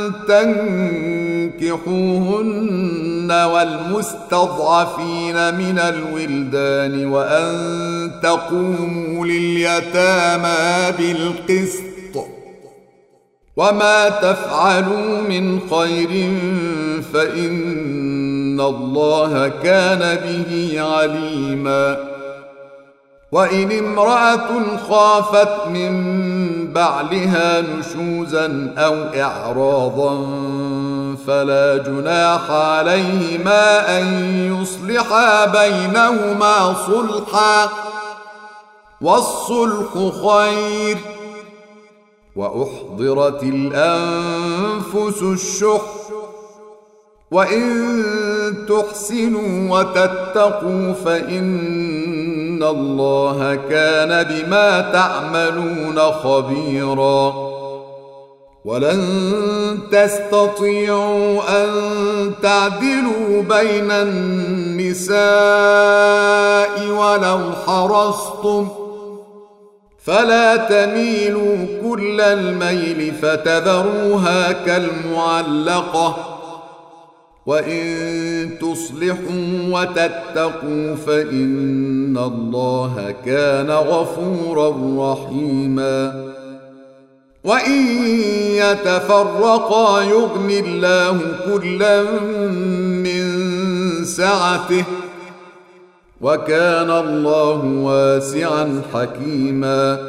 تنكحوهن والمستضعفين من الولدان وأن تقوموا لليتامى بالقسط وما تفعلوا من خير فإن الله كان به عليما وإن امرأة خافت من بعلها نشوزا أو إعراضا فلا جناح عليهما أن يصلحا بينهما صلحا والصلح خير وأحضرت الأنفس الشح وإن تحسنوا وتتقوا فإن الله كان بما تعملون خبيرا ولن تستطيعوا أن تعدلوا بين النساء ولو حرصتم فلا تميلوا كل الميل فتذروها كالمعلقة وإن تصلحوا وتتقوا فإن الله كان غفورا رحيما وإن يتفرقا يغن الله كلا من سعته وكان الله واسعا حكيما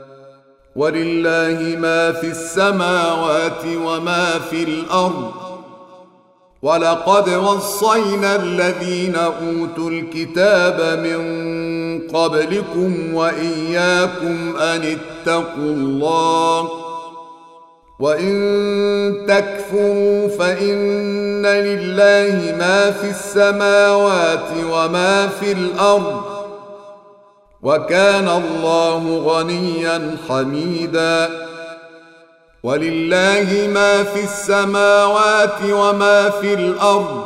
ولله ما في السماوات وما في الأرض ولقد وصينا الذين أوتوا الكتاب من قبلكم وإياكم أن اتقوا الله وإن تكفروا فإن لله ما في السماوات وما في الأرض وكان الله غنيا حميدا ولله ما في السماوات وما في الأرض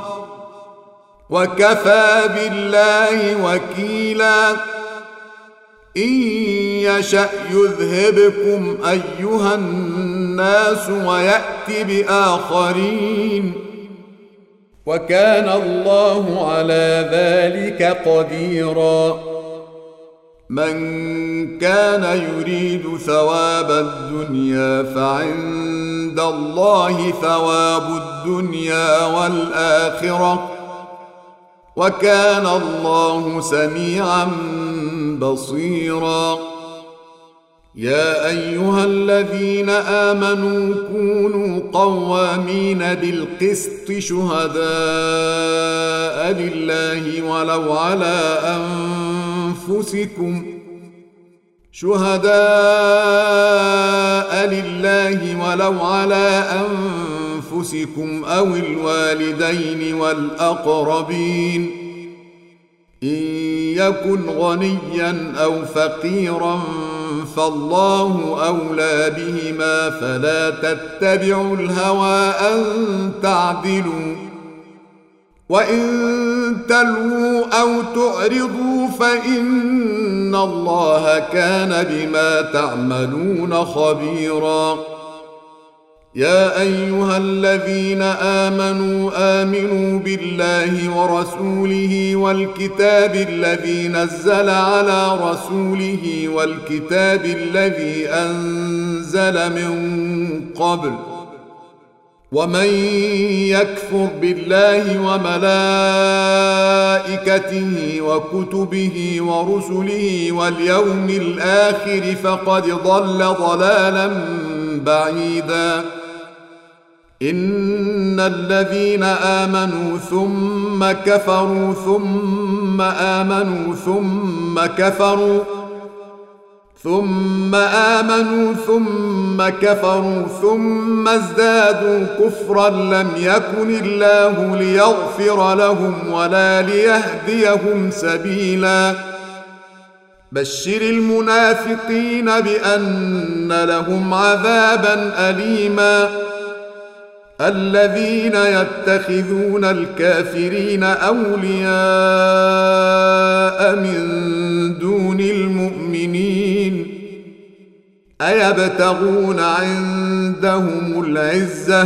وكفى بالله وكيلا إن يشأ يذهبكم أيها الناس ويأت بآخرين وكان الله على ذلك قديرا من كان يريد ثواب الدنيا فعند الله ثواب الدنيا والآخرة وكان الله سميعا بصيرا يا أيها الذين آمنوا كونوا قوامين بالقسط شهداء لله ولو على أنفسكم أو الوالدين والأقربين إن يكن غنيا أو فقيرا فالله أولى بهما فلا تتبعوا الهوى أن تعدلوا وإن تلووا أو تعرضوا فإن الله كان بما تعملون خبيرا يا أيها الذين آمنوا بالله ورسوله والكتاب الذي نزل على رسوله والكتاب الذي أنزل من قبل ومن يكفر بالله وملائكته وكتبه ورسله واليوم الآخر فقد ضل ضلالا بعيدا إن الذين آمنوا ثم كفروا ثم آمنوا ثم آمنوا ثم كفروا ثم ازدادوا كفرا لم يكن الله ليغفر لهم ولا ليهديهم سبيلا بشر المنافقين بأن لهم عذابا أليما الذين يتخذون الكافرين أولياء من دون المؤمنين أيبتغون عندهم العزة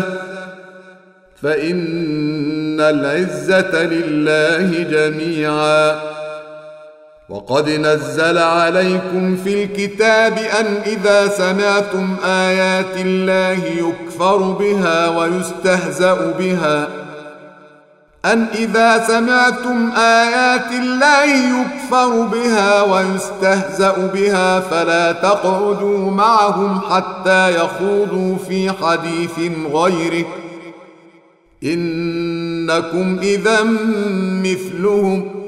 فإن العزة لله جميعا وقد نزل عليكم في الكتاب أن إذا سمعتم آيات الله يكفر بها ويستهزأ بها فلا تقعدوا معهم حتى يخوضوا في حديث غيره إنكم إذا مثلهم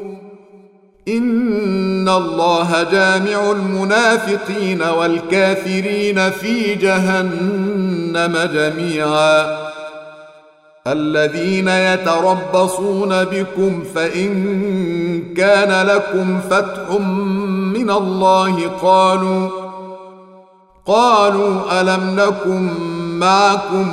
إن الله جامع المنافقين والكافرين في جهنم جميعا الذين يتربصون بكم فإن كان لكم فتح من الله قالوا ألم نكن معكم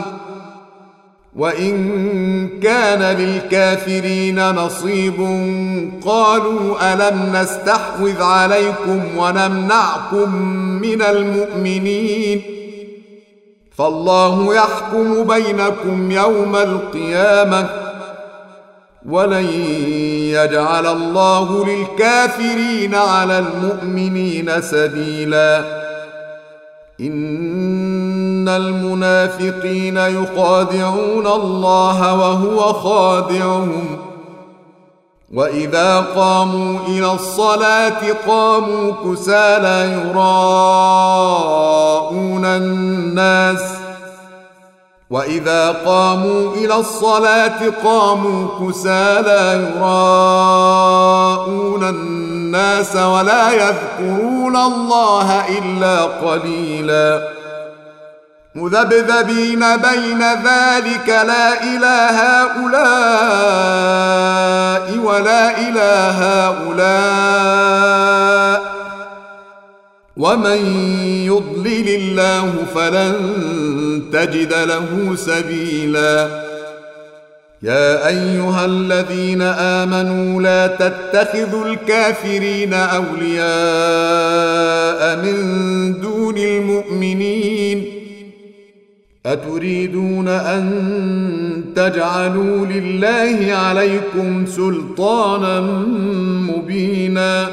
وإن كان للكافرين نصيب قالوا ألم نستحوذ عليكم ونمنعكم من المؤمنين فالله يحكم بينكم يوم القيامة ولن يجعل الله للكافرين على المؤمنين سبيلا إن المنافقين يخادعون الله وهو خادعهم وإذا قاموا إلى الصلاة قاموا كسالى يراءون الناس ولا يذكرون الله إلا قليلا مذبذبين بين ذلك لا إله هؤلاء ولا إله هؤلاء ومن يضلل الله فلن تجد له سبيلا يا أيها الذين آمنوا لا تتخذوا الكافرين أولياء من دون المؤمنين أتريدون أن تجعلوا لله عليكم سلطانا مبينا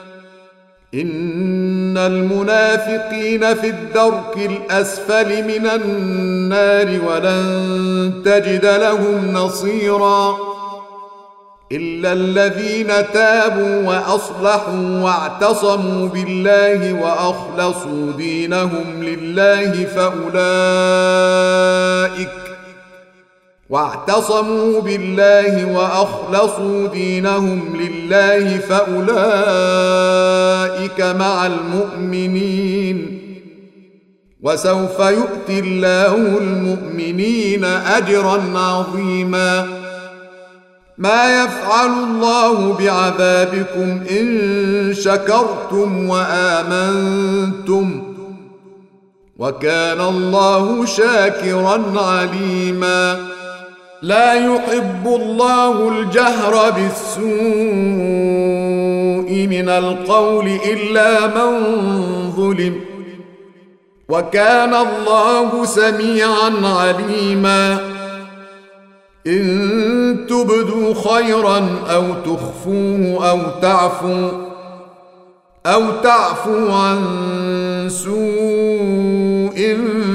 إن المنافقين في الدرك الأسفل من النار ولن تجد لهم نصيرا إلا الذين تابوا وأصلحوا واعتصموا بالله وأخلصوا دينهم لله فأولئك مع المؤمنين وسوف يؤتي الله المؤمنين أجرا عظيما ما يفعل الله بعذابكم إن شكرتم وآمنتم وكان الله شاكرا عليما لا يحب الله الجهر بالسوء من القول إلا من ظلم وكان الله سميعا عليما إن تبدوا خيرا أو تخفوه أو تعفوا عن سوء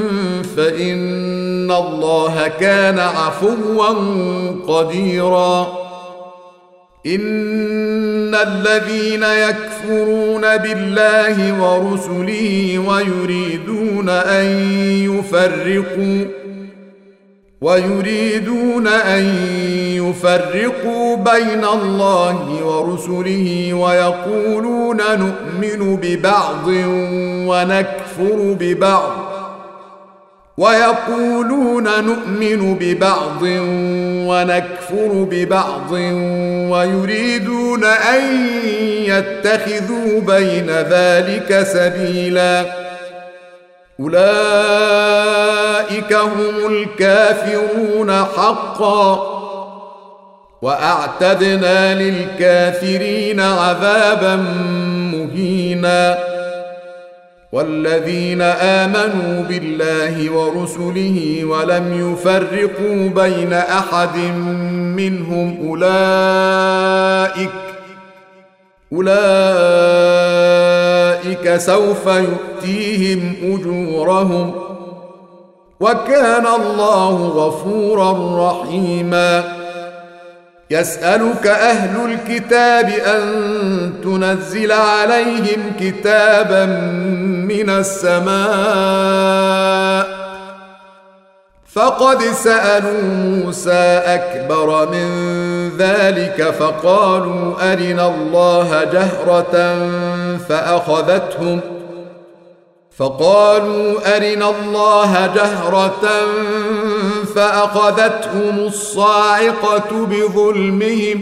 فإن الله كان عفوا قديرا إن الذين يكفرون بالله ورسله ويريدون أن ويريدون أن يفرقوا بين الله ورسله ويقولون نؤمن ببعض ونكفر ببعض ويريدون أن يتخذوا بين ذلك سبيلا أولئك هم الكافرون حقا وأعتدنا للكافرين عذابا مهينا والذين آمنوا بالله ورسله ولم يفرقوا بين أحد منهم أولئك سوف يؤتيهم أجورهم وكان الله غفورا رحيما يسألك أهل الكتاب أن تنزل عليهم كتابا من السماء فقد سألوا موسى أكبر من ذلك فقالوا أرنا الله جهرة فأخذتهم الصاعقة بظلمهم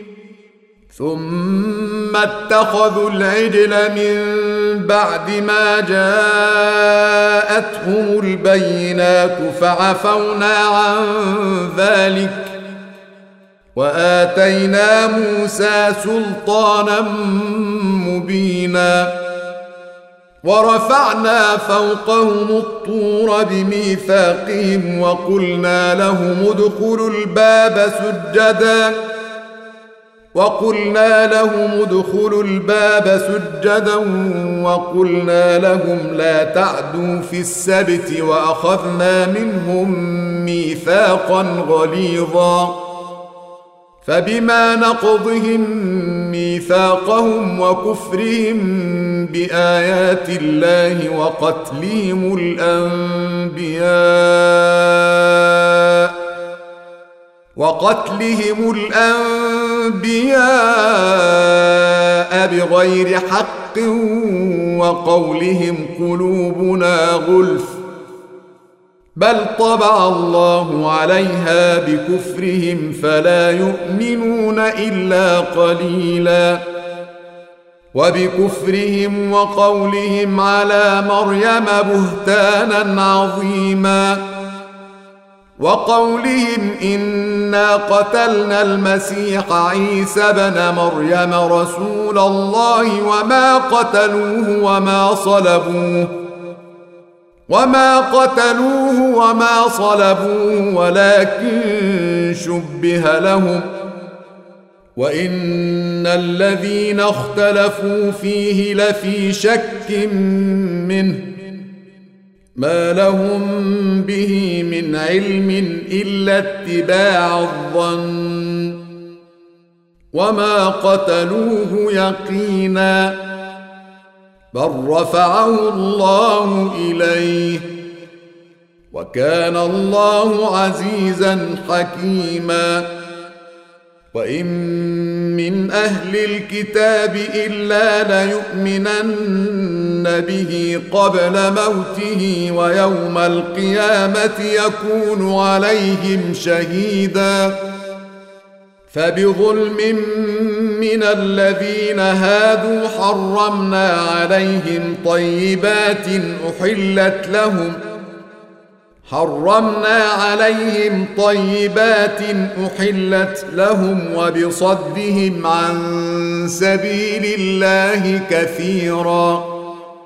ثم اتخذوا العجل من بعد ما جاءتهم البينات فعفونا عن ذلك وآتينا موسى سلطانا مبينا ورفعنا فوقهم الطور بميثاقهم وقلنا لهم ادخلوا الباب سجدا وقلنا لهم لا تعدوا في السبت وأخذنا منهم ميثاقا غليظا فبما نقضهم ميثاقهم وكفرهم بآيات الله وقتلهم الأنبياء بغير حق وقولهم قلوبنا غلف بل طبع الله عليها بكفرهم فلا يؤمنون إلا قليلا وبكفرهم وقولهم على مريم بهتانا عظيما وقولهم إنا قتلنا المسيح عيسى بن مريم رسول الله وما قتلوه وما صلبوه ولكن شبه لهم وإن الذين اختلفوا فيه لفي شك منه ما لهم به من علم إلا اتباع الظن وما قتلوه يقينا بل رفعه الله إليه وكان الله عزيزا حكيما وإن من أهل الكتاب إلا ليؤمنن به قبل موته ويوم القيامة يكون عليهم شهيدا فبظلم من الذين هادوا حرمنا عليهم طيبات أحلت لهم وبصدهم عن سبيل الله كثيرا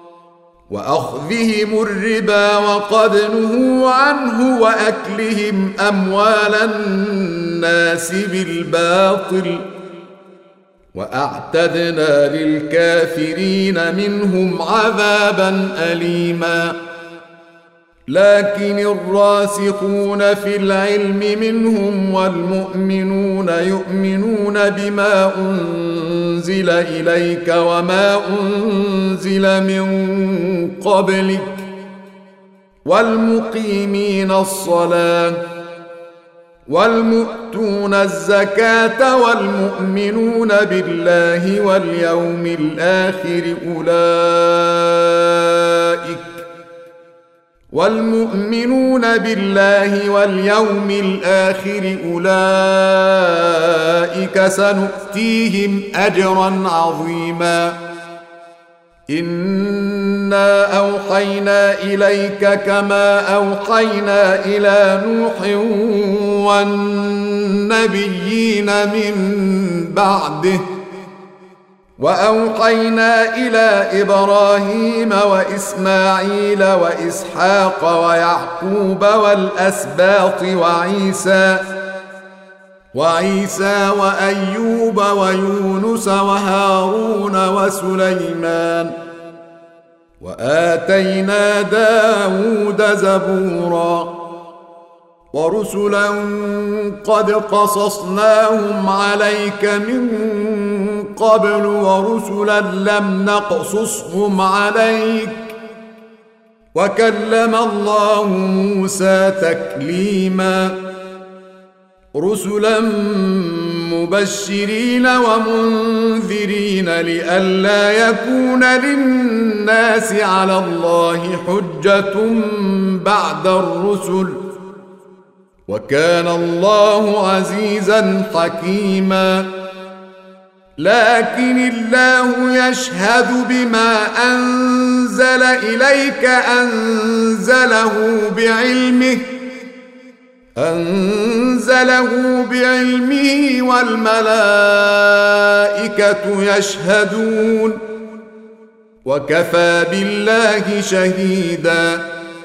وأخذهم الربا وقد نهوا عنه وأكلهم أموال الناس بالباطل وأعتدنا للكافرين منهم عذابا أليما لكن الراسخون في العلم منهم والمؤمنون يؤمنون بما أنزل إليك وما أنزل من قبلك والمقيمين الصلاة والمؤتون الزكاة والمؤمنون بالله واليوم الآخر أولئك سنؤتيهم أجرا عظيما. إنا أوحينا إليك كما أوحينا إلى نوح والنبيين من بعده، وأوحينا إلى إبراهيم وإسماعيل وإسحاق ويعقوب والأسباط وعيسى وأيوب ويونس وهارون وسليمان، وآتينا داود زبورا، ورسلا قد قصصناهم عليك من قبل ورسلا لم نقصصهم عليك، وكلم الله موسى تكليما. رسلا مبشرين ومنذرين لئلا يكون للناس على الله حجة بعد الرسل، وكان الله عزيزا حكيما. لكن الله يشهد بما أنزل إليك أنزله بعلمه والملائكة يشهدون، وكفى بالله شهيدا.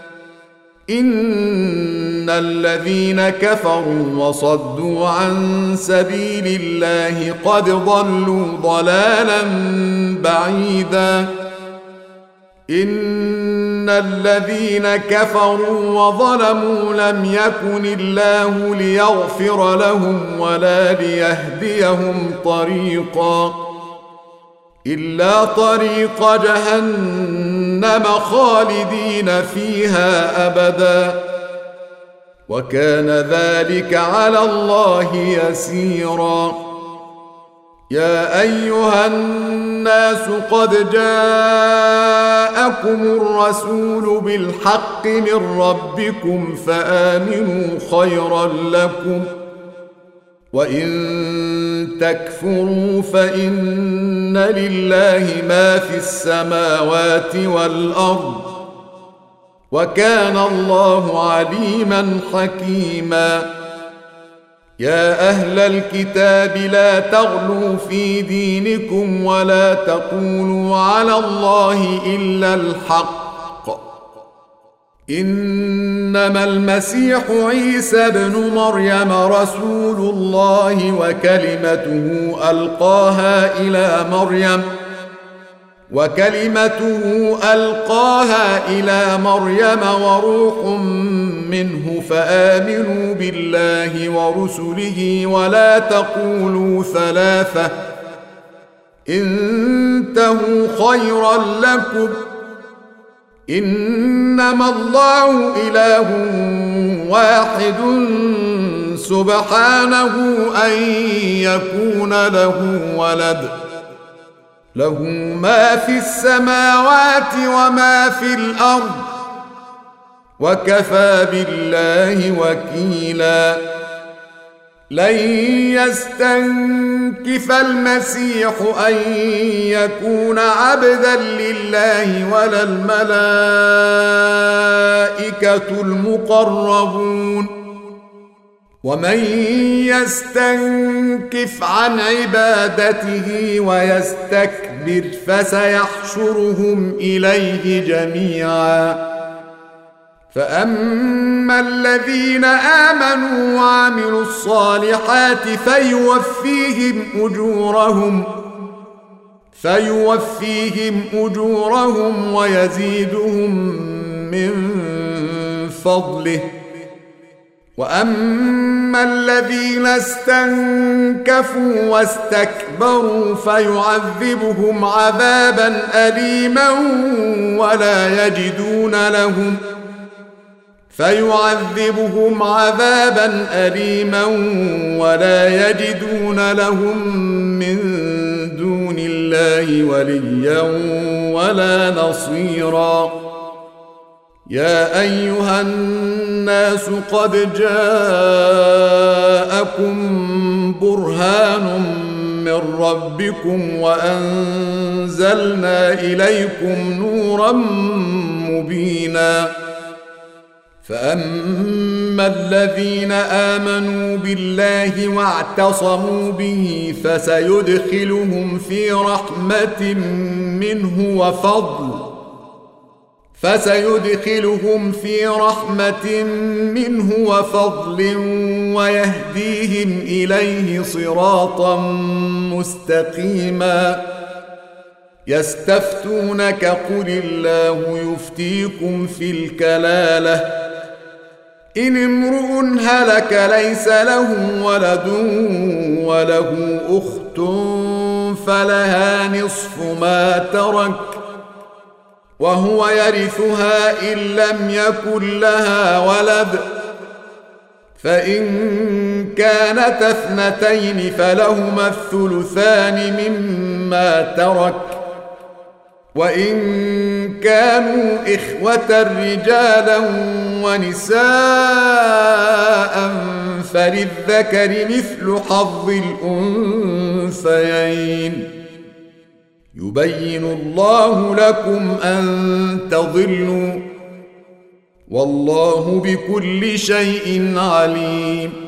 إن الذين كفروا وصدوا عن سبيل الله قد ضلوا ضلالا بعيدا. إن الذين كفروا وظلموا لم يكن الله ليغفر لهم ولا ليهديهم طريقا إلا طريق جهنم خالدين فيها أبدا، وكان ذلك على الله يسيرا. يا أيها الناس قد جاءكم الرسول بالحق من ربكم فآمنوا خيرا لكم، وإن تكفروا فإن لله ما في السماوات والأرض، وكان الله عليما حكيما. يا أهل الكتاب لا تغلوا في دينكم ولا تقولوا على الله إلا الحق، إنما المسيح عيسى ابن مريم رسول الله وكلمته ألقاها إلى مريم وروح منه، فآمنوا بالله ورسله ولا تقولوا ثلاثة، انتهوا خيرا لكم، إنما الله إله واحد سبحانه أن يكون له ولد، له ما في السماوات وما في الأرض، وكفى بالله وكيلا. لن يستنكف المسيح أن يكون عبدا لله ولا الملائكة المقربون، ومن يستنكف عن عبادته ويستكبر فسيحشرهم إليه جميعا. فأما الذين آمنوا وعملوا الصالحات فيوفيهم أجورهم ويزيدهم من فضله، وأما الذين استنكفوا واستكبروا فيعذبهم عذابا أليما فيعذبهم عذابا أليما ولا يجدون لهم من دون الله وليا ولا نصيرا. يا أيها الناس قد جاءكم برهان من ربكم وأنزلنا إليكم نورا مبينا. فأما الذين آمنوا بالله واعتصموا به فسيدخلهم في رحمة منه وفضل ويهديهم إليه صراطا مستقيما. يستفتونك قل الله يفتيكم في الكلالة إن امرؤ هلك ليس له ولد وله أخت فلها نصف ما ترك وهو يرثها إن لم يكن لها ولد، فإن كانت اثنتين فلهما الثلثان مما ترك، وإن كانوا إخوة رجالا ونساء فللذكر مثل حظ الأنثيين. يبين الله لكم أن تضلوا والله بكل شيء عليم.